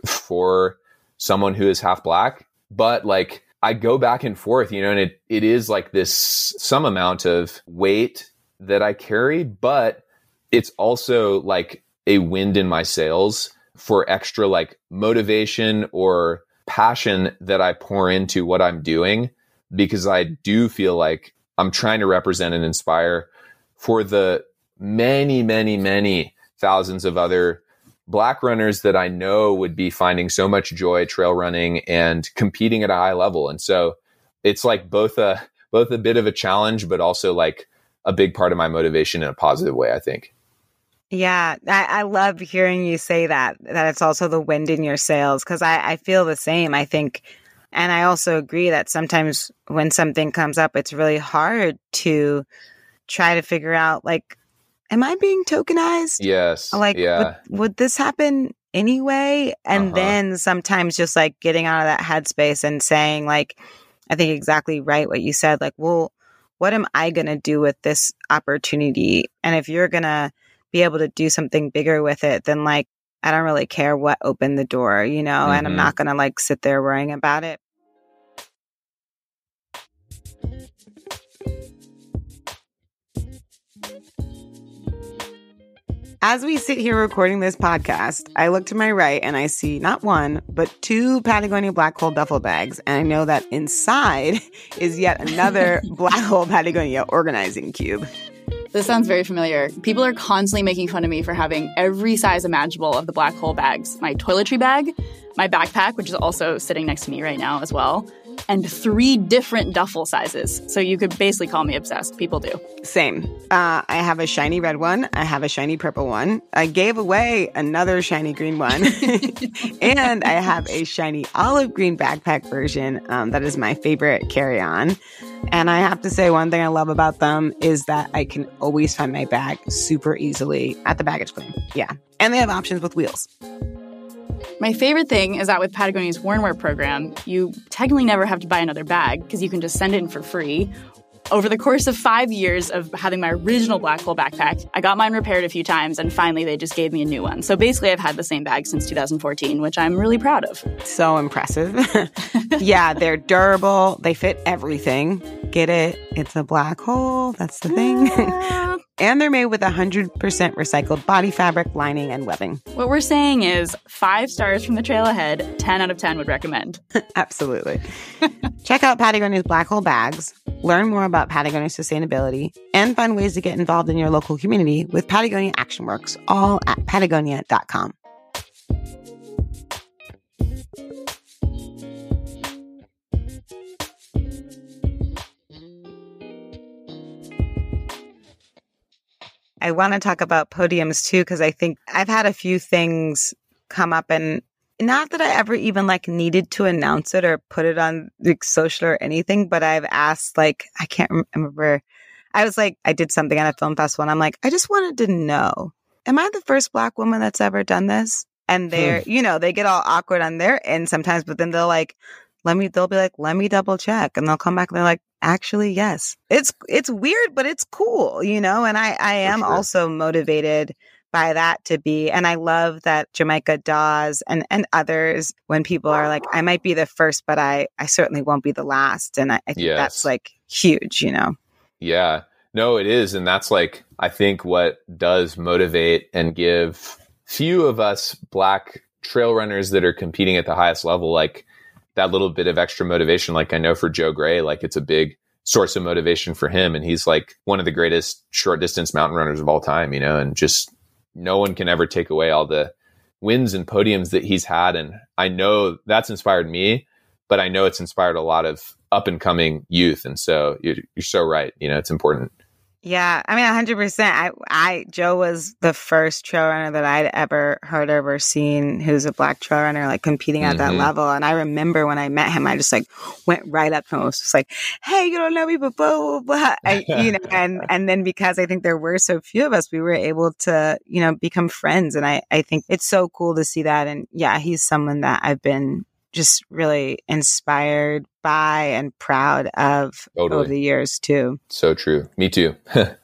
for someone who is half Black, but like I go back and forth, you know, and it is like this some amount of weight that I carry, but it's also like a wind in my sails for extra like motivation or passion that I pour into what I'm doing, because I do feel like I'm trying to represent and inspire for the many, many, many thousands of other Black runners that I know would be finding so much joy trail running and competing at a high level. And so it's like both a bit of a challenge, but also like a big part of my motivation in a positive way, I think. Yeah, I love hearing you say that it's also the wind in your sails, because I feel the same, I think. And I also agree that sometimes when something comes up, it's really hard to try to figure out, like, am I being tokenized? Yes. Like, would this happen anyway? And then sometimes just like getting out of that headspace and saying, like, I think exactly right what you said, like, well, what am I going to do with this opportunity? And if you're going to be able to do something bigger with it, then like, I don't really care what opened the door, you know, and I'm not going to like sit there worrying about it. As we sit here recording this podcast, I look to my right and I see not one, but 2 Patagonia Black Hole duffel bags. And I know that inside is yet another Black Hole Patagonia organizing cube. This sounds very familiar. People are constantly making fun of me for having every size imaginable of the Black Hole bags. My toiletry bag, my backpack, which is also sitting next to me right now as well, and 3 different duffel sizes. So you could basically call me obsessed. People do. Same. I have a shiny red one. I have a shiny purple one. I gave away another shiny green one. And I have a shiny olive green backpack version that is my favorite carry-on. And I have to say, one thing I love about them is that I can always find my bag super easily at the baggage claim. Yeah. And they have options with wheels. My favorite thing is that with Patagonia's Worn Wear program, you technically never have to buy another bag because you can just send it in for free. Over the course of 5 years of having my original black hole backpack, I got mine repaired a few times, and finally they just gave me a new one. So basically I've had the same bag since 2014, which I'm really proud of. So impressive. Yeah, they're durable. They fit everything. Get it? It's a black hole. That's the thing. And they're made with 100% recycled body fabric, lining, and webbing. What we're saying is 5 stars from the trail ahead, 10 out of 10 would recommend. Absolutely. Check out Patagonia's Black Hole bags, learn more about Patagonia sustainability, and find ways to get involved in your local community with Patagonia Action Works, all at patagonia.com. I want to talk about podiums too, because I think I've had a few things come up, and not that I ever even needed to announce it or put it on social or anything, but I've asked, I can't remember. I was I did something at a film festival and I'm I just wanted to know, am I the first Black woman that's ever done this? And they're, they get all awkward on their end sometimes, but then they'll they'll be let me double check. And they'll come back and they're actually, yes. It's weird, but it's cool, and I am also motivated by that to be. And I love that Jamaica Dawes and others, when people are I might be the first, but I certainly won't be the last. And I think that's huge, Yeah, no, it is. And that's I think what does motivate and give few of us Black trail runners that are competing at the highest level, that little bit of extra motivation. I know for Joe Gray, it's a big source of motivation for him. And he's one of the greatest short distance mountain runners of all time, and just no one can ever take away all the wins and podiums that he's had. And I know that's inspired me, but I know it's inspired a lot of up and coming youth. And so you're so right. It's important. Yeah, I mean, 100%. Joe was the first trail runner that I'd ever heard of or seen who's a Black trail runner, competing at that level. And I remember when I met him, I just went right up to him. I was just hey, you don't know me, but blah, blah, blah. And then because I think there were so few of us, we were able to, become friends. And I think it's so cool to see that. And yeah, he's someone that I've been just really inspired by and proud of over the years too. So true. Me too.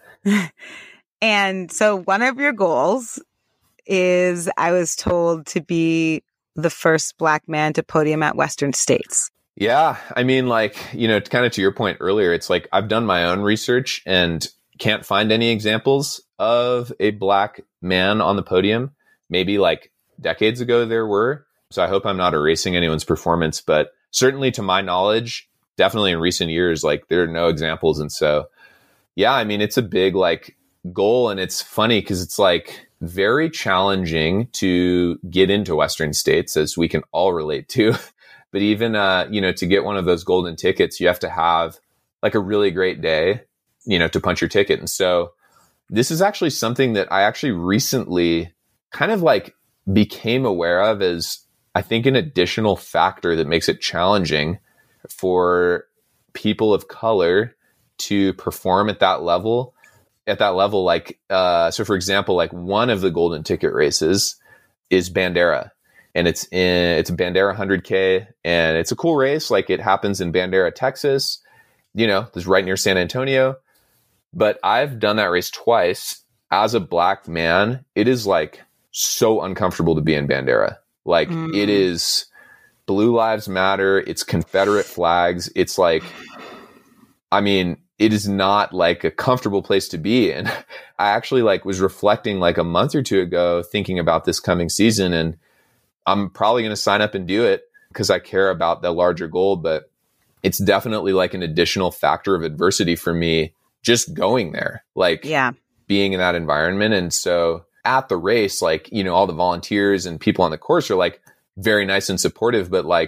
And so one of your goals is, I was told, to be the first Black man to podium at Western States. Yeah. I mean, kind of to your point earlier, it's I've done my own research and can't find any examples of a Black man on the podium. Maybe decades ago there were. So I hope I'm not erasing anyone's performance, but certainly to my knowledge, definitely in recent years, there are no examples. And so, yeah, I mean, it's a big goal, and it's funny because it's very challenging to get into Western States, as we can all relate to. But even, to get one of those golden tickets, you have to have a really great day, to punch your ticket. And so this is actually something that I actually recently kind of became aware of as, I think, an additional factor that makes it challenging for people of color to perform at that level. So for example, one of the golden ticket races is Bandera, and it's a Bandera 100K, and it's a cool race. It happens in Bandera, Texas, it's right near San Antonio. But I've done that race twice. As a Black man, it is so uncomfortable to be in Bandera. It is Blue Lives Matter. It's Confederate flags. It's I mean, it is not a comfortable place to be. And I actually was reflecting a month or two ago, thinking about this coming season, and I'm probably going to sign up and do it because I care about the larger goal. But it's definitely an additional factor of adversity for me just going there, being in that environment. And so at the race, all the volunteers and people on the course are very nice and supportive, but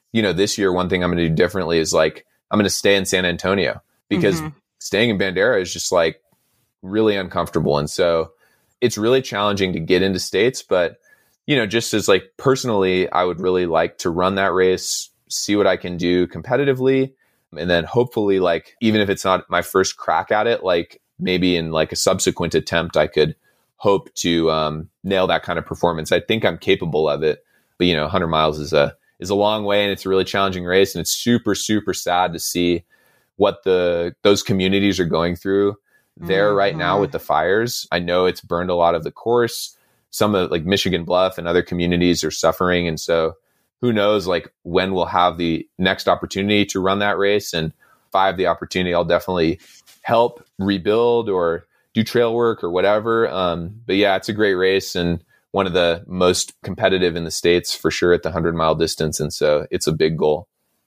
this year, one thing I'm going to do differently is like, I'm going to stay in San Antonio because staying in Bandera is just like really uncomfortable. And so it's really challenging to get into states, but just as like personally, I would really like to run that race, see what I can do competitively. And then hopefully, like, even if it's not my first crack at it, like maybe in like a subsequent attempt, I could hope to nail that kind of performance. I think I'm capable of it, but 100 miles is a long way, and it's a really challenging race. And it's super, super sad to see what those communities are going through there right now with the fires. I know it's burned a lot of the course. Some of like Michigan Bluff and other communities are suffering. And so who knows, like, when we'll have the next opportunity to run that race. And if I have the opportunity, I'll definitely help rebuild or do trail work or whatever. But yeah, it's a great race and one of the most competitive in the States for sure at the 100-mile distance. And so it's a big goal.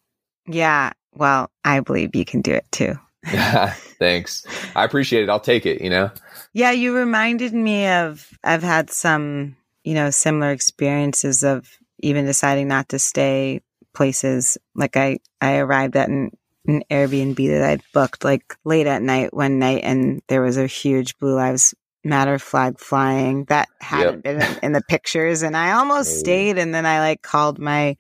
Yeah. Well, I believe you can do it too. Thanks. I appreciate it. I'll take it, Yeah, you reminded me of, I've had some, similar experiences of even deciding not to stay places. Like I arrived at an Airbnb that I'd booked like late at night one night, and there was a huge Blue Lives Matter flag flying that hadn't been in the pictures. And I almost stayed. And then I like called my,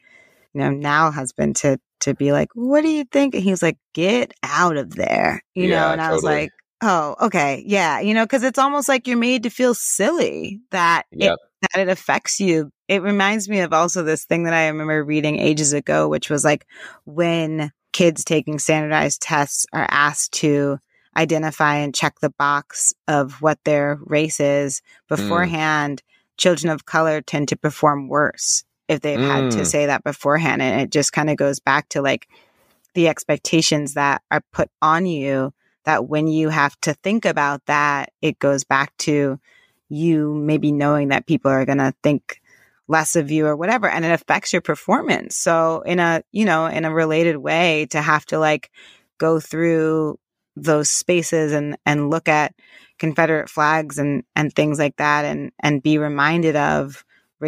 now husband to be like, what do you think? And he was like, get out of there, and I was like, oh, okay. Yeah. Cause it's almost like you're made to feel silly that it affects you. It reminds me of also this thing that I remember reading ages ago, which was like when kids taking standardized tests are asked to identify and check the box of what their race is beforehand, children of color tend to perform worse if they've had to say that beforehand. And it just kind of goes back to like the expectations that are put on you, that when you have to think about that, it goes back to you maybe knowing that people are going to think less of you or whatever, and it affects your performance. So in a related way, to have to like go through those spaces and look at Confederate flags and things like that, and be reminded of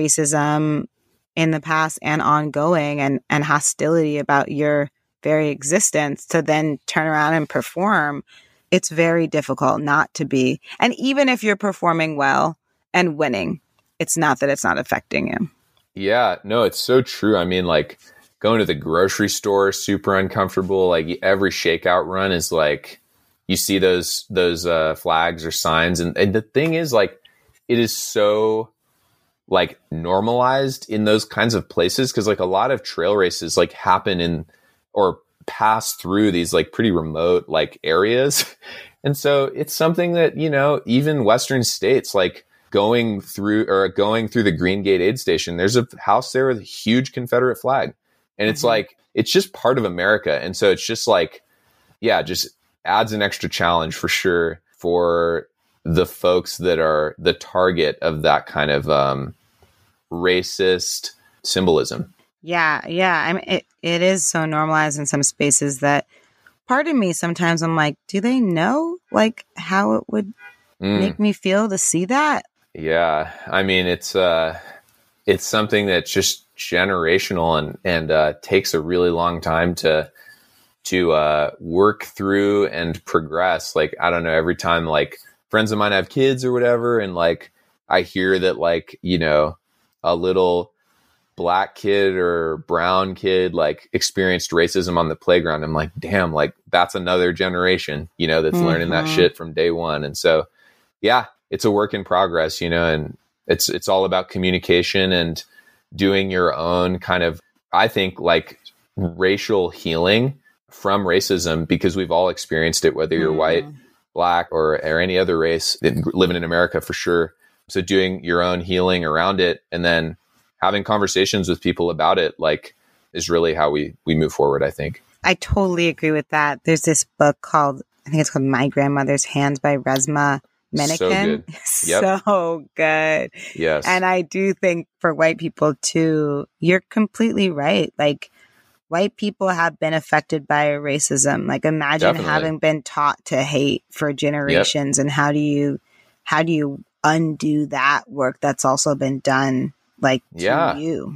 racism in the past and ongoing, and hostility about your very existence, to then turn around and perform. It's very difficult not to be. And even if you're performing well and winning, it's not that it's not affecting you. Yeah, no, it's so true. I mean, like going to the grocery store, super uncomfortable. Like every shakeout run is like, you see those flags or signs. And the thing is, like, it is so like normalized in those kinds of places. Cause like a lot of trail races like happen in or pass through these like pretty remote like areas. And so it's something that, even Western states, like going through the Green Gate aid station, there's a house there with a huge Confederate flag. And it's like, it's just part of America. And so it's just like, yeah, just adds an extra challenge for sure for the folks that are the target of that kind of racist symbolism. Yeah. I mean, it is so normalized in some spaces that part of me sometimes I'm like, do they know like how it would make me feel to see that? Yeah. I mean, it's something that's just generational and takes a really long time to work through and progress. Like, I don't know, every time like friends of mine have kids or whatever, and like I hear that like, a little Black kid or brown kid like experienced racism on the playground, I'm like, damn, like that's another generation, that's learning that shit from day one. And so, yeah, it's a work in progress, and it's all about communication and doing your own kind of, I think, like racial healing from racism, because we've all experienced it, whether you're white, Black, or any other race living in America for sure. So doing your own healing around it and then having conversations with people about it, like, is really how we move forward, I think. I totally agree with that. There's this book called, I think it's called My Grandmother's Hands by Resmaa Menakem. So good. Yep. So good. Yes. And I do think for white people too, you're completely right. Like, white people have been affected by racism. Like, imagine having been taught to hate for generations. And how do you undo that work that's also been done, like, to you?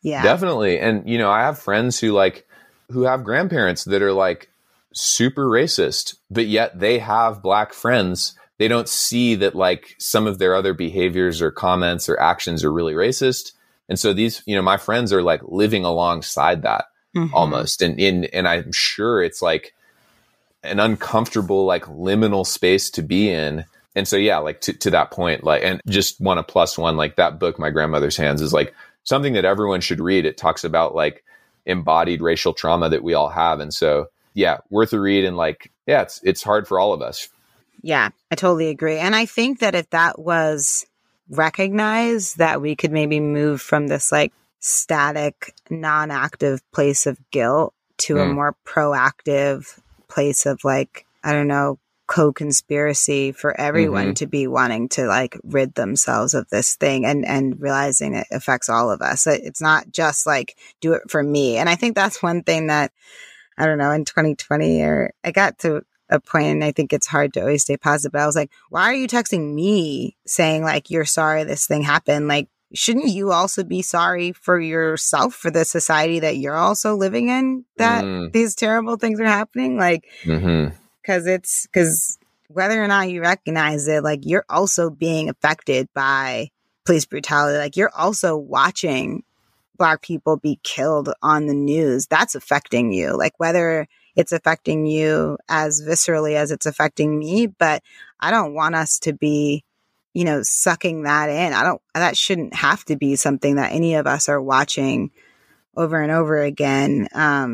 Yeah. Definitely. And, I have friends who have grandparents that are like super racist, but yet they have Black friends. They don't see that like some of their other behaviors or comments or actions are really racist. And so these, my friends are like living alongside that almost. And I'm sure it's like an uncomfortable, like liminal space to be in. And so, yeah, like to that point, like, and just want to plus one, like that book, My Grandmother's Hands, is like something that everyone should read. It talks about like embodied racial trauma that we all have. And so, yeah, worth a read. And like, yeah, it's hard for all of us. Yeah, I totally agree. And I think that if that was recognized, that we could maybe move from this like static, non-active place of guilt to a more proactive place of like, I don't know, co-conspiracy for everyone to be wanting to like rid themselves of this thing and realizing it affects all of us. It's not just like do it for me. And I think that's one thing that, I don't know, in 2020, I got to a point, and I think it's hard to always stay positive, but I was like, why are you texting me saying like, you're sorry this thing happened? Like, shouldn't you also be sorry for yourself, for the society that you're also living in, that these terrible things are happening? Like, because whether or not you recognize it, like you're also being affected by police brutality. Like you're also watching Black people be killed on the news. That's affecting you. Like whether it's affecting you as viscerally as it's affecting me, but I don't want us to be, sucking that in. That shouldn't have to be something that any of us are watching over and over again.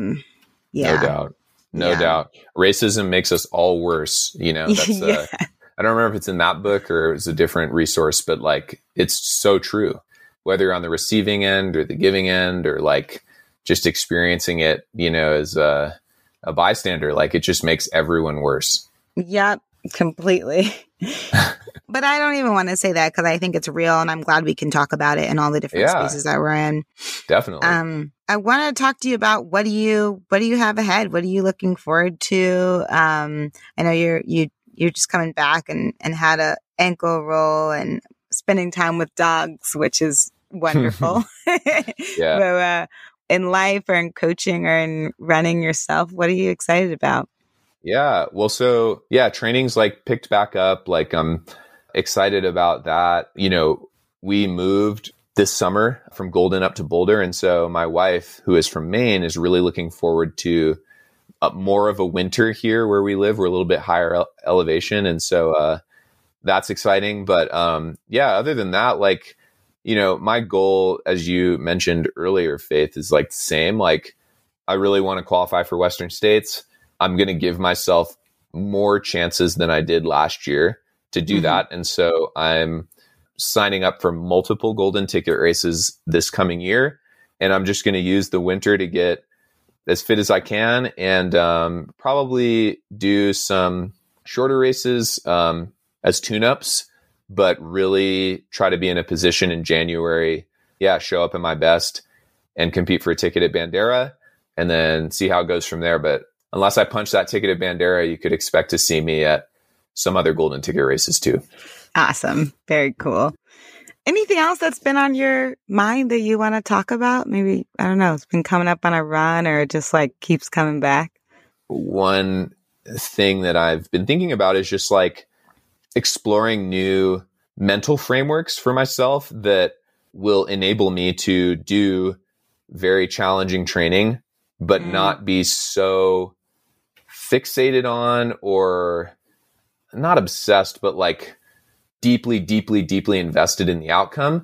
No doubt. Racism makes us all worse. That's, I don't remember if it's in that book or it's a different resource, but like, it's so true, whether you're on the receiving end or the giving end, or like just experiencing it, as a bystander, like it just makes everyone worse. Yep, completely. But I don't even want to say that because I think it's real, and I'm glad we can talk about it in all the different spaces that we're in. Definitely. I want to talk to you about what do you have ahead? What are you looking forward to? I know you're just coming back and had a ankle roll and spending time with dogs, which is wonderful. Yeah. So, in life or in coaching or in running yourself, what are you excited about? Yeah. Well, so yeah, training's like picked back up. Like I'm excited about that. We moved this summer from Golden up to Boulder. And so my wife, who is from Maine, is really looking forward to more of a winter here where we live. We're a little bit higher elevation. And so that's exciting. But other than that, like, my goal, as you mentioned earlier, Faith, is like the same. Like, I really want to qualify for Western States. I'm going to give myself more chances than I did last year to do that. And so I'm signing up for multiple golden ticket races this coming year. And I'm just going to use the winter to get as fit as I can, and probably do some shorter races as tune-ups, but really try to be in a position in January, show up in my best and compete for a ticket at Bandera, and then see how it goes from there. But unless I punch that ticket at Bandera, you could expect to see me at some other golden ticket races too. Awesome. Very cool. Anything else that's been on your mind that you want to talk about? Maybe, I don't know, it's been coming up on a run or it just like keeps coming back? One thing that I've been thinking about is just like exploring new mental frameworks for myself that will enable me to do very challenging training, but not be so fixated on, or not obsessed, but like deeply, deeply, deeply invested in the outcome,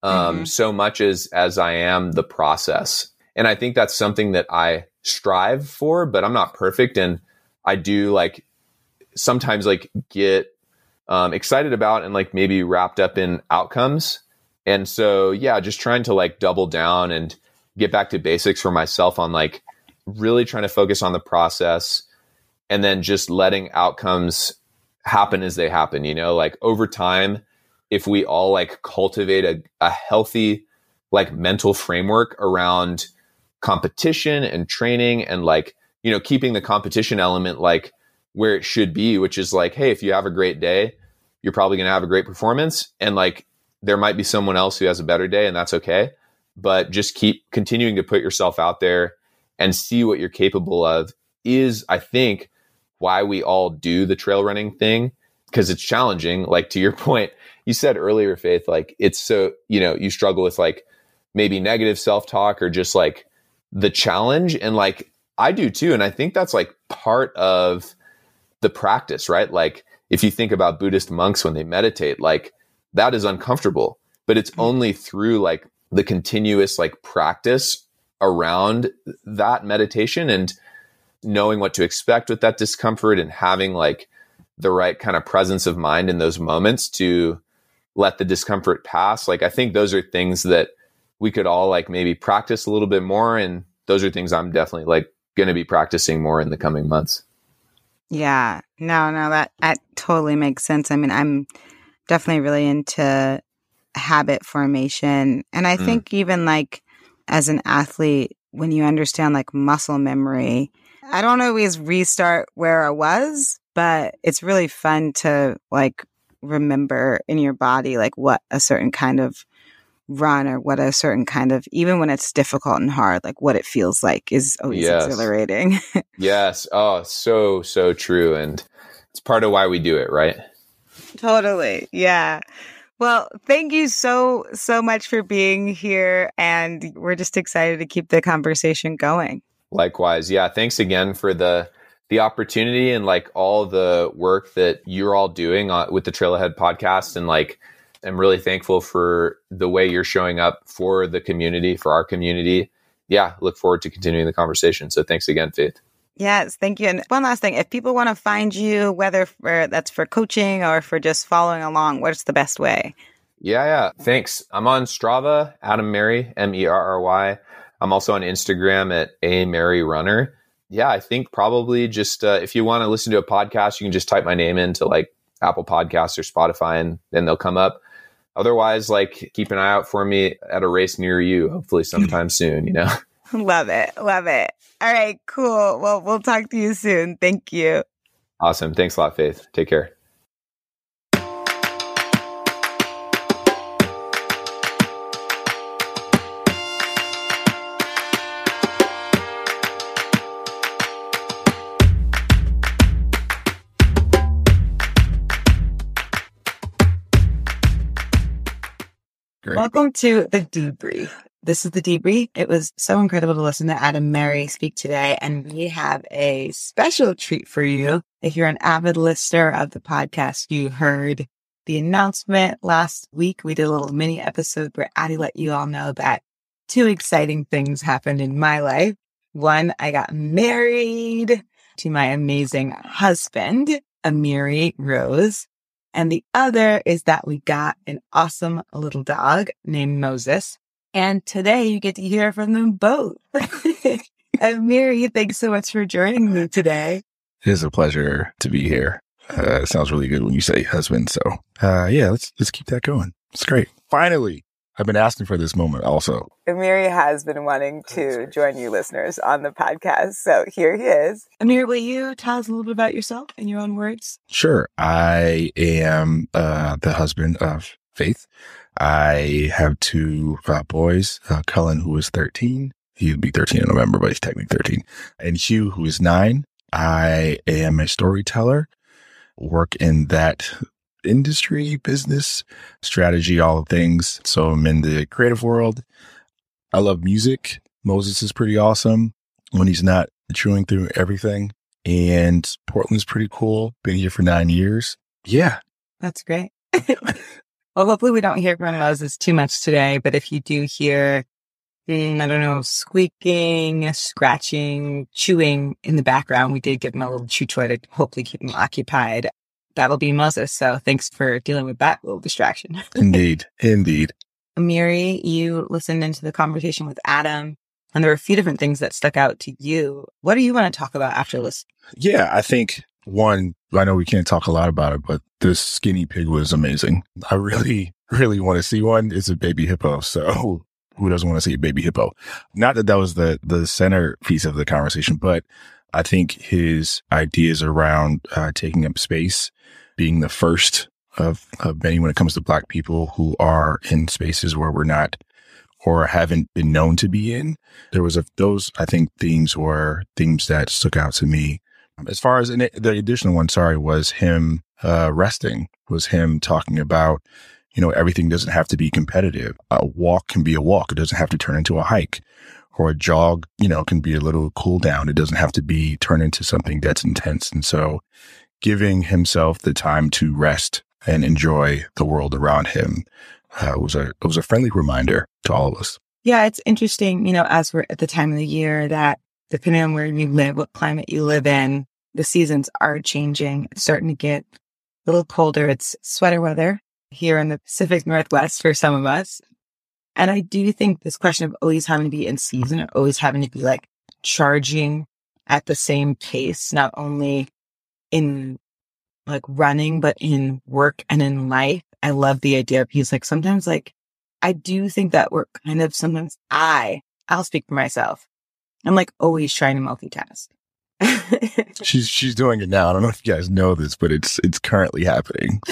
so much as I am the process. And I think that's something that I strive for, but I'm not perfect. And I do like sometimes like get excited about and like maybe wrapped up in outcomes. And so, just trying to like double down and get back to basics for myself on like really trying to focus on the process, and then just letting outcomes happen as they happen, like over time, if we all like cultivate a healthy, like mental framework around competition and training, and like, keeping the competition element like where it should be, which is like, hey, if you have a great day, you're probably going to have a great performance. And like, there might be someone else who has a better day, and that's okay. but just keep continuing to put yourself out there and see what you're capable of is, I think, why we all do the trail running thing, because it's challenging. Like, to your point, you said earlier, Faith, like, it's so, you struggle with like maybe negative self-talk or just like the challenge. And like, I do too. And I think that's like part of the practice, right? Like, if you think about Buddhist monks when they meditate, like, that is uncomfortable, but it's only through like the continuous like practice around that meditation and knowing what to expect with that discomfort and having like the right kind of presence of mind in those moments to let the discomfort pass. Like, I think those are things that we could all like maybe practice a little bit more. And those are things I'm definitely like going to be practicing more in the coming months. Yeah, no, that totally makes sense. I mean, I'm definitely really into habit formation. And I think even like as an athlete, when you understand like muscle memory, I don't always restart where I was, but it's really fun to like remember in your body like what a certain kind of run or what a certain kind of, even when it's difficult and hard, like what it feels like is always exhilarating. Yes. Oh, so true. And it's part of why we do it, right? Totally. Yeah. Well, thank you so much for being here. And we're just excited to keep the conversation going. Likewise. Yeah. Thanks again for the opportunity and like all the work that you're all doing with the Trailhead podcast. And like, I'm really thankful for the way you're showing up for the community, for our community. Yeah. Look forward to continuing the conversation. So thanks again, Faith. Yes. Thank you. And one last thing, if people want to find you, whether that's for coaching or for just following along, what's the best way? Yeah. Thanks. I'm on Strava, Adam Merry, Merry. I'm also on Instagram at A Merry Runner. Yeah, I think probably just if you want to listen to a podcast, you can just type my name into like Apple Podcasts or Spotify and then they'll come up. Otherwise, like keep an eye out for me at a race near you, hopefully sometime soon, Love it. All right, cool. Well, we'll talk to you soon. Thank you. Awesome. Thanks a lot, Faith. Take care. Great. Welcome to the debrief. This is the debrief. It was so incredible to listen to Adam Merry speak today, and we have a special treat for you. If you're an avid listener of the podcast, you heard the announcement last week. We did a little mini episode where Addie let you all know that 2 exciting things happened in my life. One, I got married to my amazing husband, Amiri Rose. And the other is that we got an awesome little dog named Moses. And today you get to hear from them both. Amiri, thanks so much for joining me today. It is a pleasure to be here. It sounds really good when you say husband. So let's keep that going. It's great. Finally, I've been asking for this moment also. Amiri has been wanting to join you listeners on the podcast. So here he is. Amiri, will you tell us a little bit about yourself in your own words? Sure. I am the husband of Faith. I have 2 boys, Cullen, who is 13. He'll be 13 in November, but he's technically 13. And Hugh, who is 9. I am a storyteller, work in that industry, business, strategy, all things. So I'm in the creative world. I love music. Moses is pretty awesome when he's not chewing through everything. And Portland's pretty cool. Been here for 9 years. Yeah. That's great. Well, hopefully we don't hear from Moses too much today, but if you do hear, squeaking, scratching, chewing in the background, we did give him a little chew toy to hopefully keep him occupied. That'll be Moses. So thanks for dealing with that little distraction. Indeed. Amiri, you listened into the conversation with Adam, and there were a few different things that stuck out to you. What do you want to talk about after listening? Yeah, I think one, I know we can't talk a lot about it, but this skinny pig was amazing. I really, really want to see one. It's a baby hippo. So who doesn't want to see a baby hippo? Not that was the centerpiece of the conversation, but I think his ideas around taking up space, being the first of many when it comes to Black people who are in spaces where we're not or haven't been known to be in. Those, I think, themes were themes that stuck out to me. As far as the additional one, was him resting, was him talking about, everything doesn't have to be competitive. A walk can be a walk. It doesn't have to turn into a hike, or a jog, can be a little cool down. It doesn't have to be turned into something that's intense. And so giving himself the time to rest and enjoy the world around him was a friendly reminder to all of us. Yeah, it's interesting, as we're at the time of the year that depending on where you live, what climate you live in, the seasons are changing. It's starting to get a little colder. It's sweater weather here in the Pacific Northwest for some of us. And I do think this question of always having to be in season, or always having to be like charging at the same pace, not only in like running, but in work and in life. I love the idea of he's like, sometimes like, I do think that we're kind of sometimes I'll speak for myself. I'm like always trying to multitask. She's doing it now. I don't know if you guys know this, but it's currently happening.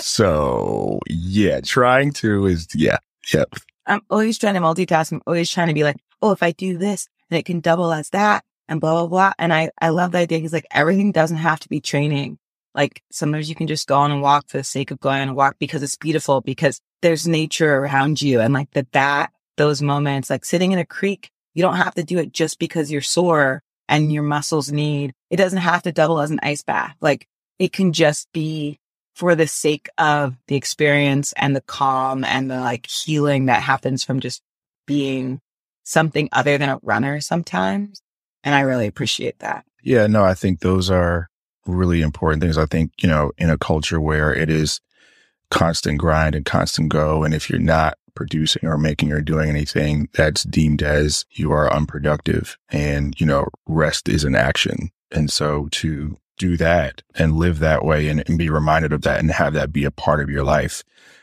So yeah, trying to is yep. I'm always trying to multitask. I'm always trying to be like, oh, if I do this, then it can double as that and blah, blah, blah. And I love the idea. He's like, everything doesn't have to be training. Like sometimes you can just go on and walk for the sake of going on a walk because it's beautiful, because there's nature around you. And like those moments, like sitting in a creek, you don't have to do it just because you're sore and your muscles need, it doesn't have to double as an ice bath. Like it can just be for the sake of the experience and the calm and the like healing that happens from just being something other than a runner sometimes. And I really appreciate that. Yeah, no, I think those are really important things. I think, in a culture where it is constant grind and constant go, and if you're not producing or making or doing anything, that's deemed as you are unproductive. And, rest is an action. And so to do that and live that way and be reminded of that and have that be a part of your life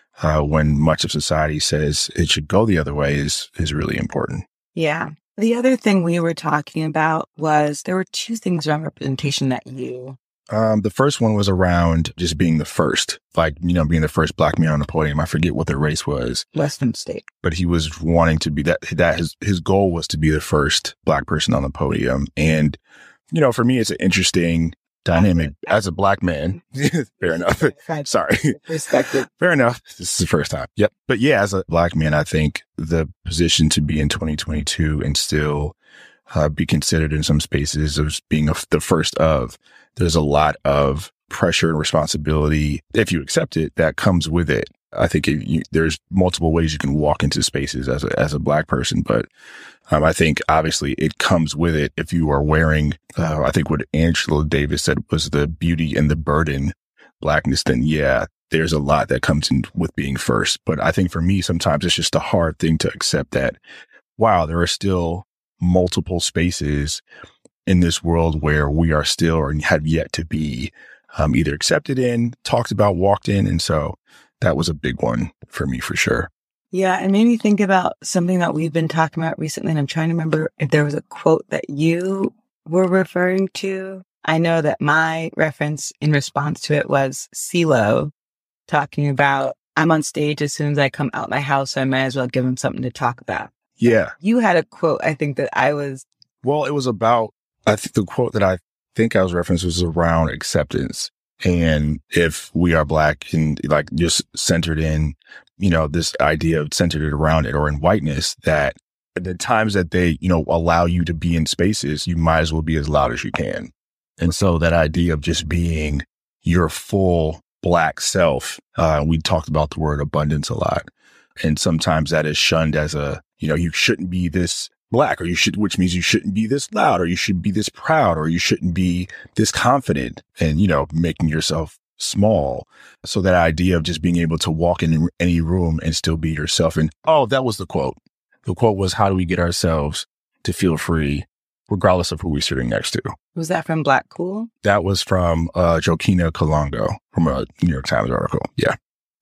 when much of society says it should go the other way is really important. Yeah. The other thing we were talking about was there were two things around representation that you... The first one was around just being the first, like, being the first Black man on the podium. I forget what the race was. Western State. But he was wanting to be his goal was to be the first Black person on the podium. And, for me, it's an interesting dynamic as a Black man. Fair enough. Sorry. Respected. Fair enough. This is the first time. Yep. But yeah, as a Black man, I think the position to be in 2022 and still be considered in some spaces as being the first of, there's a lot of pressure and responsibility, if you accept it, that comes with it. I think there's multiple ways you can walk into spaces as a Black person, but I think obviously it comes with it. If you are wearing, I think what Angela Davis said was the beauty and the burden Blackness, then yeah, there's a lot that comes in with being first. But I think for me, sometimes it's just a hard thing to accept that, wow, there are still multiple spaces in this world where we are still or have yet to be either accepted in, talked about, walked in. And so that was a big one for me for sure. Yeah. It made me think about something that we've been talking about recently. And I'm trying to remember if there was a quote that you were referring to. I know that my reference in response to it was CeeLo talking about, I'm on stage as soon as I come out my house, so I might as well give him something to talk about. Yeah. You had a quote, I think that I was. Well, it was about, I think the quote that I think I was referenced was around acceptance. And if we are Black and like just centered in, this idea of centered around it or in whiteness, that the times that they, allow you to be in spaces, you might as well be as loud as you can. And so that idea of just being your full Black self, we talked about the word abundance a lot. And sometimes that is shunned as you shouldn't be this Black, or which means you shouldn't be this loud, or you should be this proud, or you shouldn't be this confident and, making yourself small. So that idea of just being able to walk in any room and still be yourself. And, that was the quote. The quote was, how do we get ourselves to feel free, regardless of who we're sitting next to? Was that from Black Cool? That was from Joaquina Kalongo from a New York Times article. Yeah.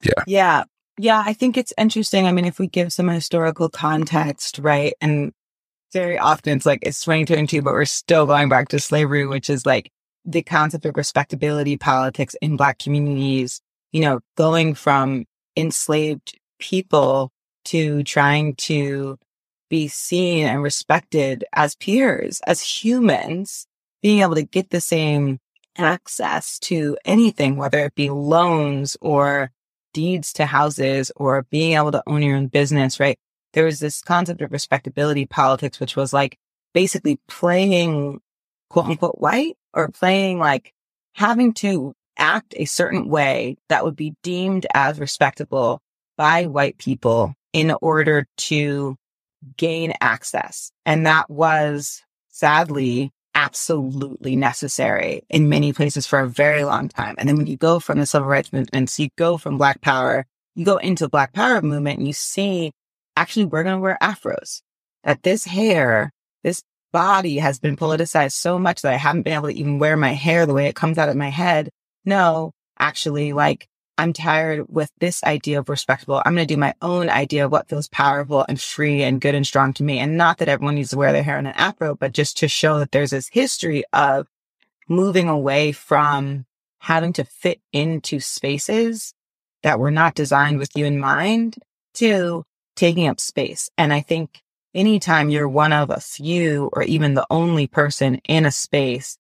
Yeah, I think it's interesting. I mean, if we give some historical context, right? And very often it's like it's 2022, but we're still going back to slavery, which is like the concept of respectability politics in Black communities, going from enslaved people to trying to be seen and respected as peers, as humans, being able to get the same access to anything, whether it be loans or deeds to houses or being able to own your own business, right? There was this concept of respectability politics, which was like basically playing quote unquote white, or playing like having to act a certain way that would be deemed as respectable by white people in order to gain access. And that was sadly absolutely necessary in many places for a very long time. And then when you go from the civil rights movements, you go from Black Power, you go into Black Power movement, and you see, actually, we're going to wear afros. That this hair, this body has been politicized so much that I haven't been able to even wear my hair the way it comes out of my head. No, actually, like, I'm tired with this idea of respectable. I'm going to do my own idea of what feels powerful and free and good and strong to me. And not that everyone needs to wear their hair in an afro, but just to show that there's this history of moving away from having to fit into spaces that were not designed with you in mind to taking up space. And I think anytime you're one of a few or even the only person in a space,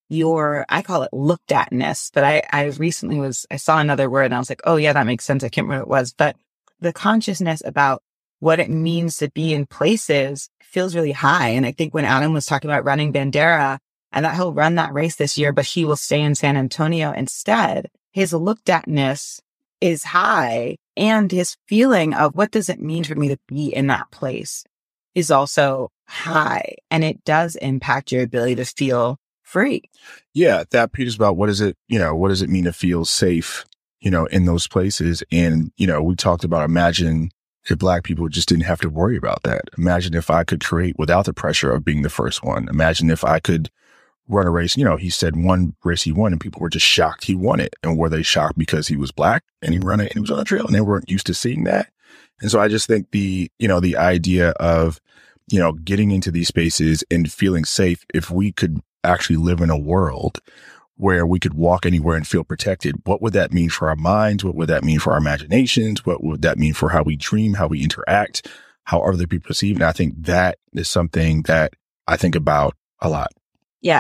I call it looked atness, but I recently I saw another word and I was like, oh yeah, that makes sense. I can't remember what it was, but the consciousness about what it means to be in places feels really high. And I think when Adam was talking about running Bandera and that he'll run that race this year, but he will stay in San Antonio instead, his looked atness is high, and his feeling of what does it mean for me to be in that place is also high. And it does impact your ability to feel free. Yeah, that piece about what does it mean to feel safe, in those places. And, we talked about, imagine if Black people just didn't have to worry about that. Imagine if I could create without the pressure of being the first one. Imagine if I could run a race. He said one race he won and people were just shocked he won it. And were they shocked because he was Black and he ran it and he was on the trail and they weren't used to seeing that? And so I just think the idea of, getting into these spaces and feeling safe, if we could actually live in a world where we could walk anywhere and feel protected, what would that mean for our minds? What would that mean for our imaginations? What would that mean for how we dream, how we interact, how other people perceive? And I think that is something that I think about a lot. Yeah,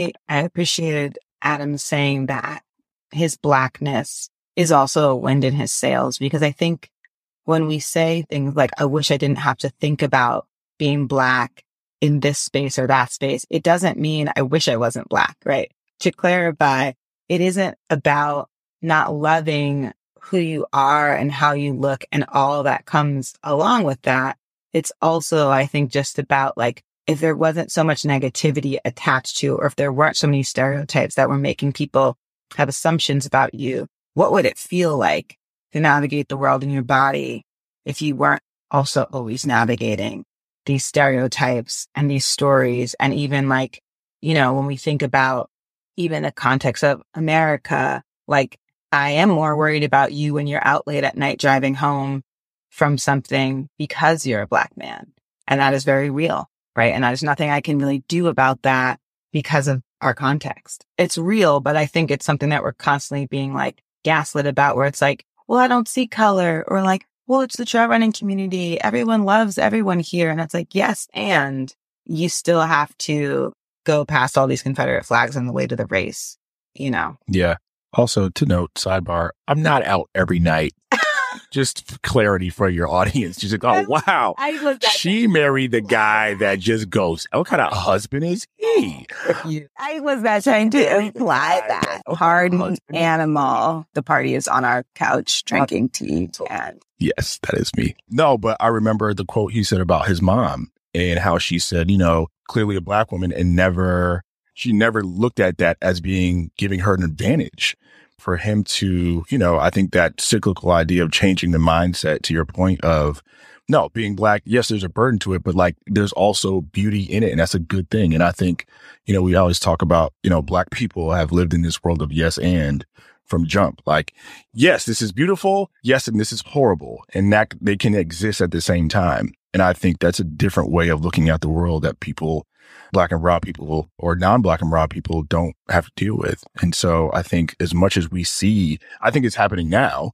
I appreciated Adam saying that his Blackness is also a wind in his sails, because I think when we say things like, I wish I didn't have to think about being Black in this space or that space, it doesn't mean I wish I wasn't Black, right? To clarify, it isn't about not loving who you are and how you look and all that comes along with that. It's also, I think, just about like, if there wasn't so much negativity attached to, or if there weren't so many stereotypes that were making people have assumptions about you, what would it feel like to navigate the world in your body if you weren't also always navigating these stereotypes and these stories? And even like, when we think about even the context of America, like, I am more worried about you when you're out late at night driving home from something because you're a Black man. And that is very real, right? And there's nothing I can really do about that because of our context. It's real, but I think it's something that we're constantly being like gaslit about, where it's like, well, I don't see color, or like, well, it's the trail running community. Everyone loves everyone here. And it's like, yes, and you still have to go past all these Confederate flags on the way to the race, Yeah. Also, to note, sidebar, I'm not out every night. Just for clarity for your audience. She's like, oh, wow. She married the guy that just goes, what kind of husband is he? I was not trying to imply that. Hardened animal. The party is on our couch drinking tea. And yes, that is me. No, but I remember the quote he said about his mom and how she said, clearly a Black woman, and she never looked at that as giving her an advantage. For him to, I think that cyclical idea of changing the mindset, to your point of, no, being Black, yes, there's a burden to it, but like there's also beauty in it. And that's a good thing. And I think, we always talk about, Black people have lived in this world of yes and from jump. Like, yes, this is beautiful. Yes, and this is horrible. And that they can exist at the same time. And I think that's a different way of looking at the world that people, Black and brown people or non-Black and brown people, don't have to deal with. And so I think as much as we see, I think it's happening now.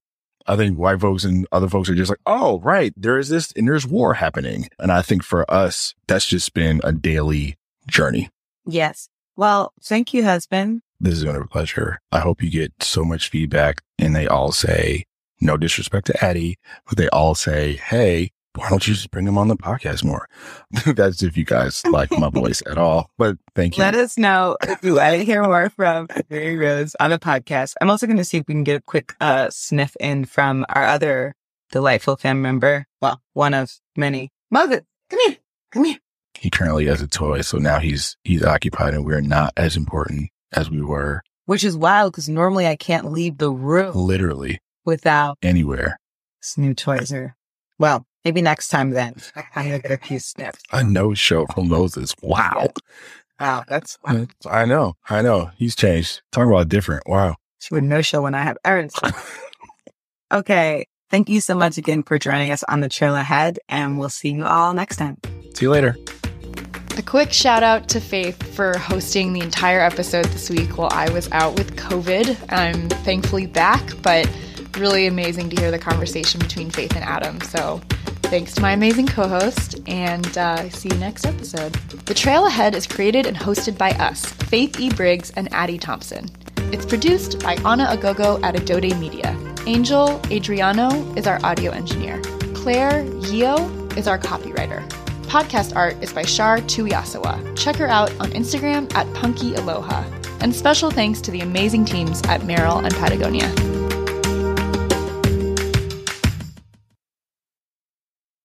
I think white folks and other folks are just like, oh, right, there is this and there's war happening. And I think for us, that's just been a daily journey. Yes. Well, thank you, husband. This has been a pleasure. I hope you get so much feedback and they all say, no disrespect to Addie, but they all say, hey, why don't you just bring him on the podcast more? That's if you guys like my voice at all. But thank you. Let us know if you want to hear more from Mary Rose on the podcast. I'm also going to see if we can get a quick sniff in from our other delightful family member. Well, one of many. Moses, come here. Come here. He currently has a toy, so now he's occupied and we're not as important as we were. Which is wild because normally I can't leave the room. Literally. Without anywhere. This new toys are, well, maybe next time then. I'm going to get a few sniffs. A no-show from Moses. Wow. Wow, that's wow. I know. He's changed. Talking about different. Wow. She would no-show when I have errands. Okay. Thank you so much again for joining us on the trail ahead, and we'll see you all next time. See you later. A quick shout out to Faith for hosting the entire episode this week while I was out with COVID. I'm thankfully back, but really amazing to hear the conversation between Faith and Adam. So thanks to my amazing co-host, and see you next episode. The Trail Ahead is created and hosted by us, Faith E. Briggs and Addie Thompson. It's produced by Anna Agogo at Adode Media. Angel Adriano is our audio engineer. Claire Yeo is our copywriter. Podcast art is by Shar Tuiasawa. Check her out on Instagram at Punky Aloha. And special thanks to the amazing teams at Merrell and Patagonia.